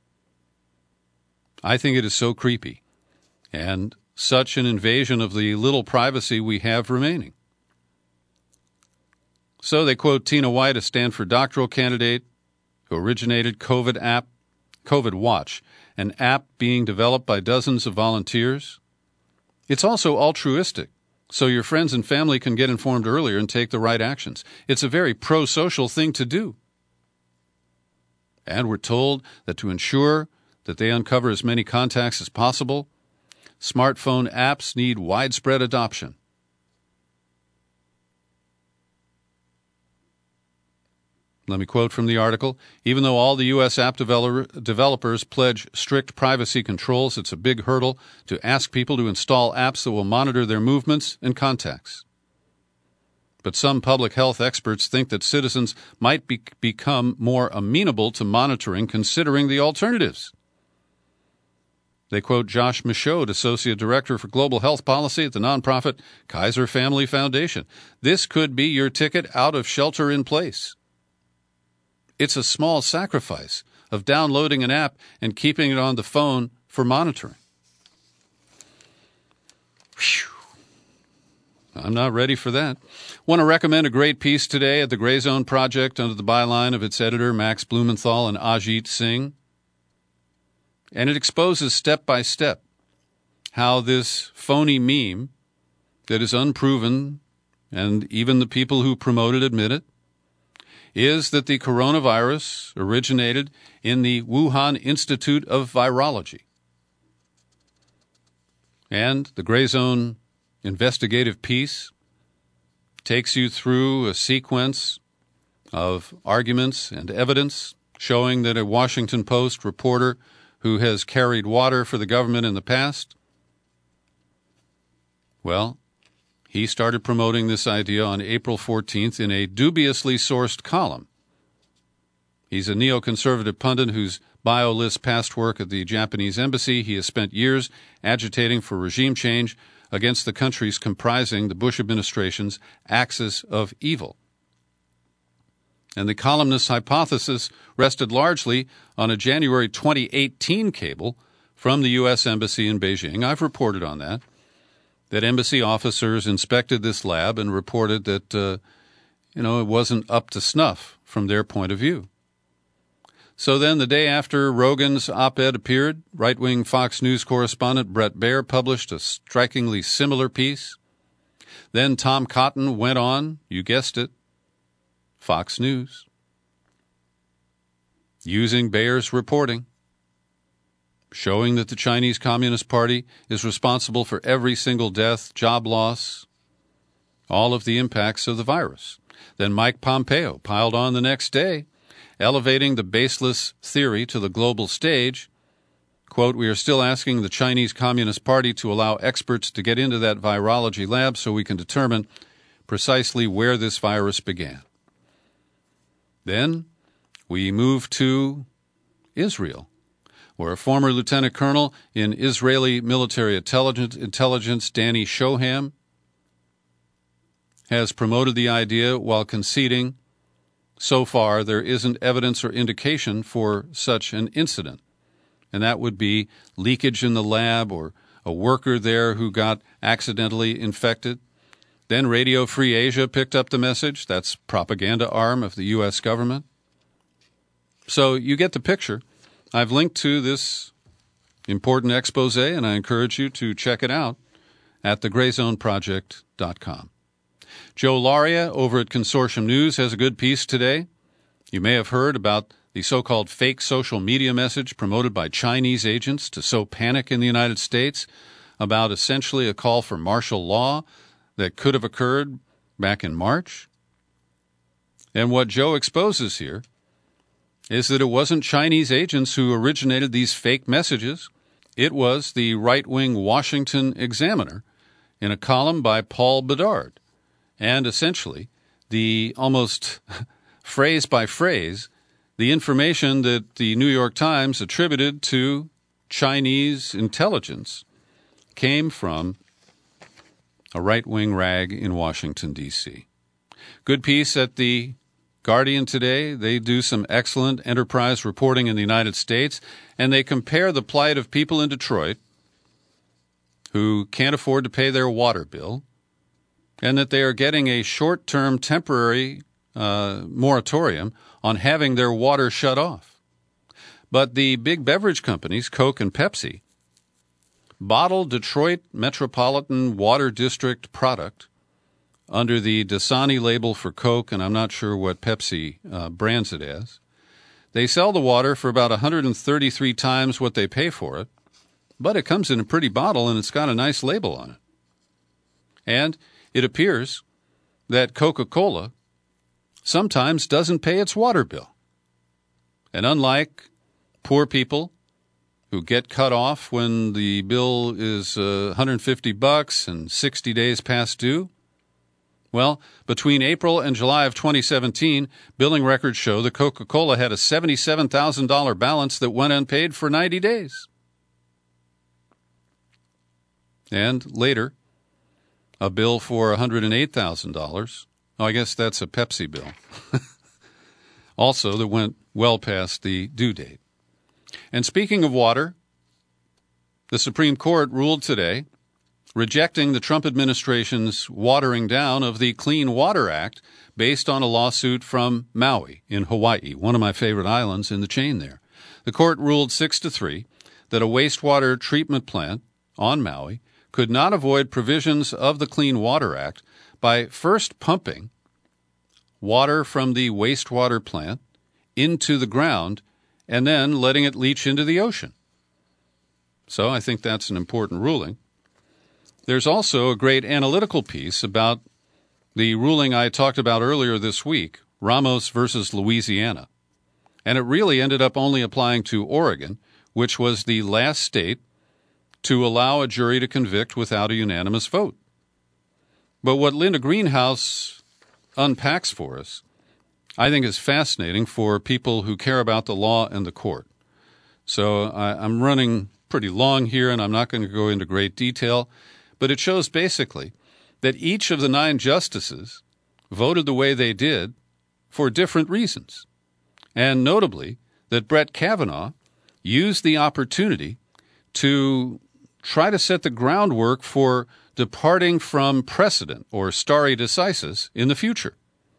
Speaker 2: I think it is so creepy, and such an invasion of the little privacy we have remaining. So they quote Tina White, a Stanford doctoral candidate who originated COVID app, COVID Watch, an app being developed by dozens of volunteers. It's also altruistic, so your friends and family can get informed earlier and take the right actions. It's a very pro-social thing to do. And we're told that to ensure that they uncover as many contacts as possible, smartphone apps need widespread adoption. Let me quote from the article. Even though all the U S app developer, developers pledge strict privacy controls, it's a big hurdle to ask people to install apps that will monitor their movements and contacts. But some public health experts think that citizens might be, become more amenable to monitoring considering the alternatives. They quote Josh Michaud, Associate Director for Global Health Policy at the nonprofit Kaiser Family Foundation. This could be your ticket out of shelter in place. It's a small sacrifice of downloading an app and keeping it on the phone for monitoring. Whew. I'm not ready for that. Want to recommend a great piece today at the Gray Zone Project under the byline of its editor, Max Blumenthal and Ajit Singh. And it exposes step by step how this phony meme that is unproven, and even the people who promote it admit it, is that the coronavirus originated in the Wuhan Institute of Virology. And the Gray Zone investigative piece takes you through a sequence of arguments and evidence showing that a Washington Post reporter who has carried water for the government in the past, well, he started promoting this idea on April fourteenth in a dubiously sourced column. He's a neoconservative pundit whose bio lists past work at the Japanese embassy. He has spent years agitating for regime change against the countries comprising the Bush administration's axis of evil. And the columnist's hypothesis rested largely on a January twenty eighteen cable from the U S Embassy in Beijing. I've reported on that. That embassy officers inspected this lab and reported that, uh, you know, it wasn't up to snuff from their point of view. So then the day after Rogan's op-ed appeared, right-wing Fox News correspondent Bret Baier published a strikingly similar piece. Then Tom Cotton went on, you guessed it, Fox News, using Baier's reporting, showing that the Chinese Communist Party is responsible for every single death, job loss, all of the impacts of the virus. Then Mike Pompeo piled on the next day, elevating the baseless theory to the global stage. Quote, we are still asking the Chinese Communist Party to allow experts to get into that virology lab so we can determine precisely where this virus began. Then we move to Israel, where a former lieutenant colonel in Israeli military intelligence, intelligence Danny Shoham, has promoted the idea while conceding so far there isn't evidence or indication for such an incident. And that would be leakage in the lab or a worker there who got accidentally infected. Then Radio Free Asia picked up the message. That's propaganda arm of the U S government. So you get the picture. I've linked to this important expose, and I encourage you to check it out at the gray zone project dot com. Joe Laria over at Consortium News has a good piece today. You may have heard about the so-called fake social media message promoted by Chinese agents to sow panic in the United States about essentially a call for martial law that could have occurred back in March. And what Joe exposes here is that it wasn't Chinese agents who originated these fake messages. It was the right-wing Washington Examiner in a column by Paul Bedard. And essentially, the almost phrase by phrase, the information that the New York Times attributed to Chinese intelligence came from a right-wing rag in Washington, D C Good piece at the Guardian today. They do some excellent enterprise reporting in the United States, and they compare the plight of people in Detroit who can't afford to pay their water bill, and that they are getting a short-term temporary uh, moratorium on having their water shut off. But the big beverage companies, Coke and Pepsi, bottle Detroit Metropolitan Water District product under the Dasani label for Coke, and I'm not sure what Pepsi uh, brands it as. They sell the water for about one hundred thirty-three times what they pay for it, but it comes in a pretty bottle and it's got a nice label on it. And it appears that Coca-Cola sometimes doesn't pay its water bill. And unlike poor people who get cut off when the bill is uh, one hundred fifty bucks and sixty days past due, well, between April and July of twenty seventeen, billing records show that Coca-Cola had a seventy-seven thousand dollars balance that went unpaid for ninety days. And later, a bill for one hundred eight thousand dollars. Oh, I guess that's a Pepsi bill. Also, that went well past the due date. And speaking of water, the Supreme Court ruled today, rejecting the Trump administration's watering down of the Clean Water Act based on a lawsuit from Maui in Hawaii, one of my favorite islands in the chain there. The court ruled six to three that a wastewater treatment plant on Maui could not avoid provisions of the Clean Water Act by first pumping water from the wastewater plant into the ground and then letting it leach into the ocean. So I think that's an important ruling. There's also a great analytical piece about the ruling I talked about earlier this week, Ramos versus Louisiana. And it really ended up only applying to Oregon, which was the last state to allow a jury to convict without a unanimous vote. But what Linda Greenhouse unpacks for us, I think, is fascinating for people who care about the law and the court. So I, I'm running pretty long here, and I'm not going to go into great detail, but it shows basically that each of the nine justices voted the way they did for different reasons, and notably that Brett Kavanaugh used the opportunity to try to set the groundwork for departing from precedent or stare decisis in the future.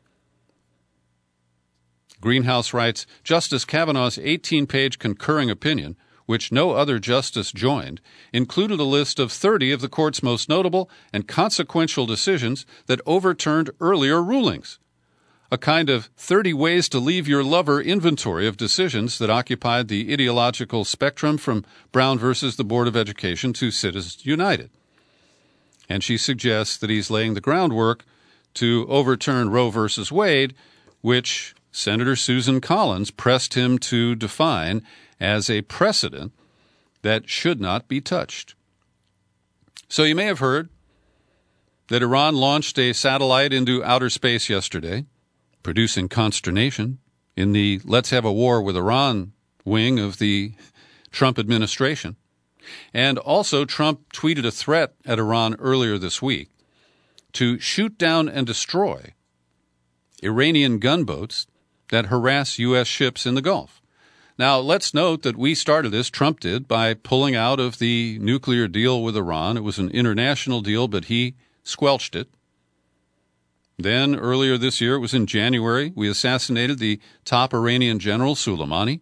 Speaker 2: Greenhouse writes, Justice Kavanaugh's eighteen-page concurring opinion, which no other justice joined, included a list of thirty of the court's most notable and consequential decisions that overturned earlier rulings, a kind of thirty ways to leave your lover inventory of decisions that occupied the ideological spectrum from Brown versus the Board of Education to Citizens United. And she suggests that he's laying the groundwork to overturn Roe versus Wade, which Senator Susan Collins pressed him to define as a precedent that should not be touched. So you may have heard that Iran launched a satellite into outer space yesterday, producing consternation in the Let's Have a War with Iran wing of the Trump administration. And also, Trump tweeted a threat at Iran earlier this week to shoot down and destroy Iranian gunboats that harass U S ships in the Gulf. Now, let's note that we started this, Trump did, by pulling out of the nuclear deal with Iran. It was an international deal, but he squelched it. Then, earlier this year, it was in January, we assassinated the top Iranian general, Soleimani.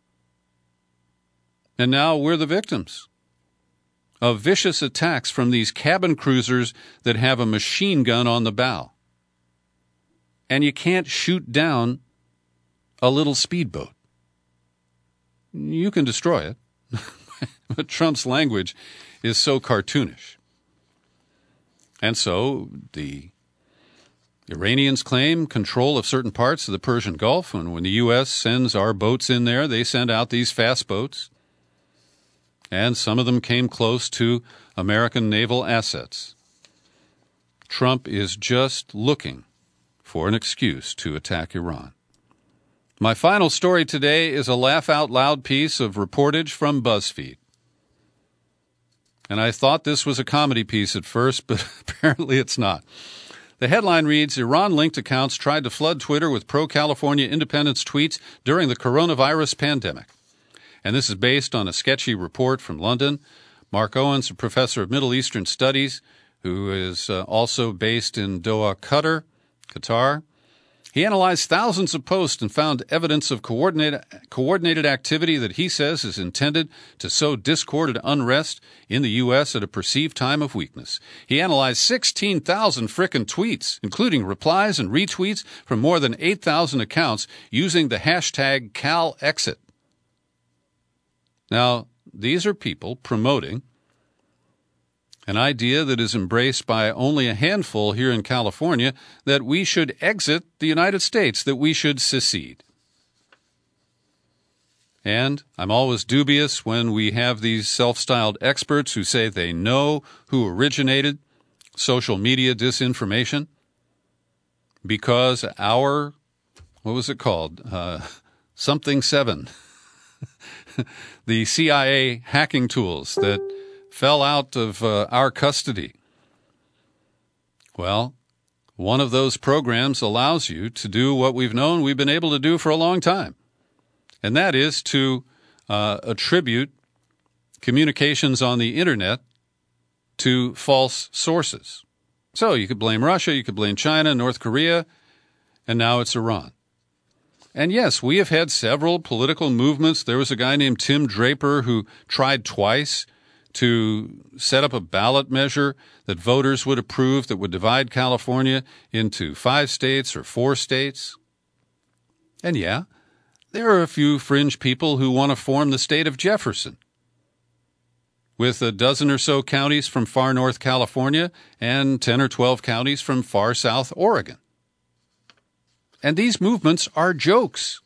Speaker 2: And now we're the victims of vicious attacks from these cabin cruisers that have a machine gun on the bow. And you can't shoot down a little speedboat. You can destroy it, but Trump's language is so cartoonish. And so the Iranians claim control of certain parts of the Persian Gulf, and when the U S sends our boats in there, they send out these fast boats, and some of them came close to American naval assets. Trump is just looking for an excuse to attack Iran. My final story today is a laugh-out-loud piece of reportage from BuzzFeed. And I thought this was a comedy piece at first, but apparently it's not. The headline reads, Iran-linked accounts tried to flood Twitter with pro-California independence tweets during the coronavirus pandemic. And this is based on a sketchy report from London. Mark Owens, a professor of Middle Eastern Studies, who is uh, also based in Doha, Qatar, Qatar. He analyzed thousands of posts and found evidence of coordinated, coordinated activity that he says is intended to sow discord and unrest in the U S at a perceived time of weakness. He analyzed sixteen thousand frickin' tweets, including replies and retweets from more than eight thousand accounts using the hashtag CalExit. Now, these are people promoting an idea that is embraced by only a handful here in California, that we should exit the United States, that we should secede. And I'm always dubious when we have these self-styled experts who say they know who originated social media disinformation, because our, what was it called? Uh, something seven. The C I A hacking tools that fell out of uh, our custody. Well, one of those programs allows you to do what we've known we've been able to do for a long time, and that is to uh, attribute communications on the internet to false sources. So you could blame Russia, you could blame China, North Korea, and now it's Iran. And yes, we have had several political movements. There was a guy named Tim Draper who tried twice to set up a ballot measure that voters would approve that would divide California into five states or four states. And yeah, there are a few fringe people who want to form the state of Jefferson, with a dozen or so counties from far north California and ten or twelve counties from far south Oregon. And these movements are jokes.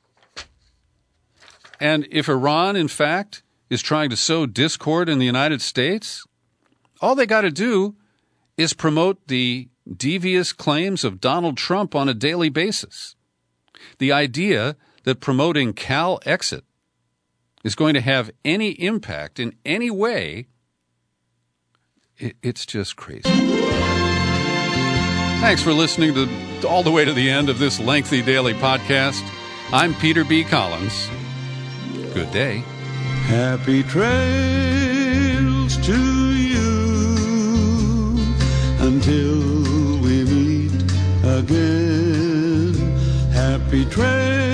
Speaker 2: And if Iran, in fact, is trying to sow discord in the United States, all they got to do is promote the devious claims of Donald Trump on a daily basis. The idea that promoting Cal Exit is going to have any impact in any way, it's just crazy. Thanks for listening to all the way to the end of this lengthy daily podcast. I'm Peter B. Collins. Good day.
Speaker 4: Happy trails to you until we meet again. Happy trails.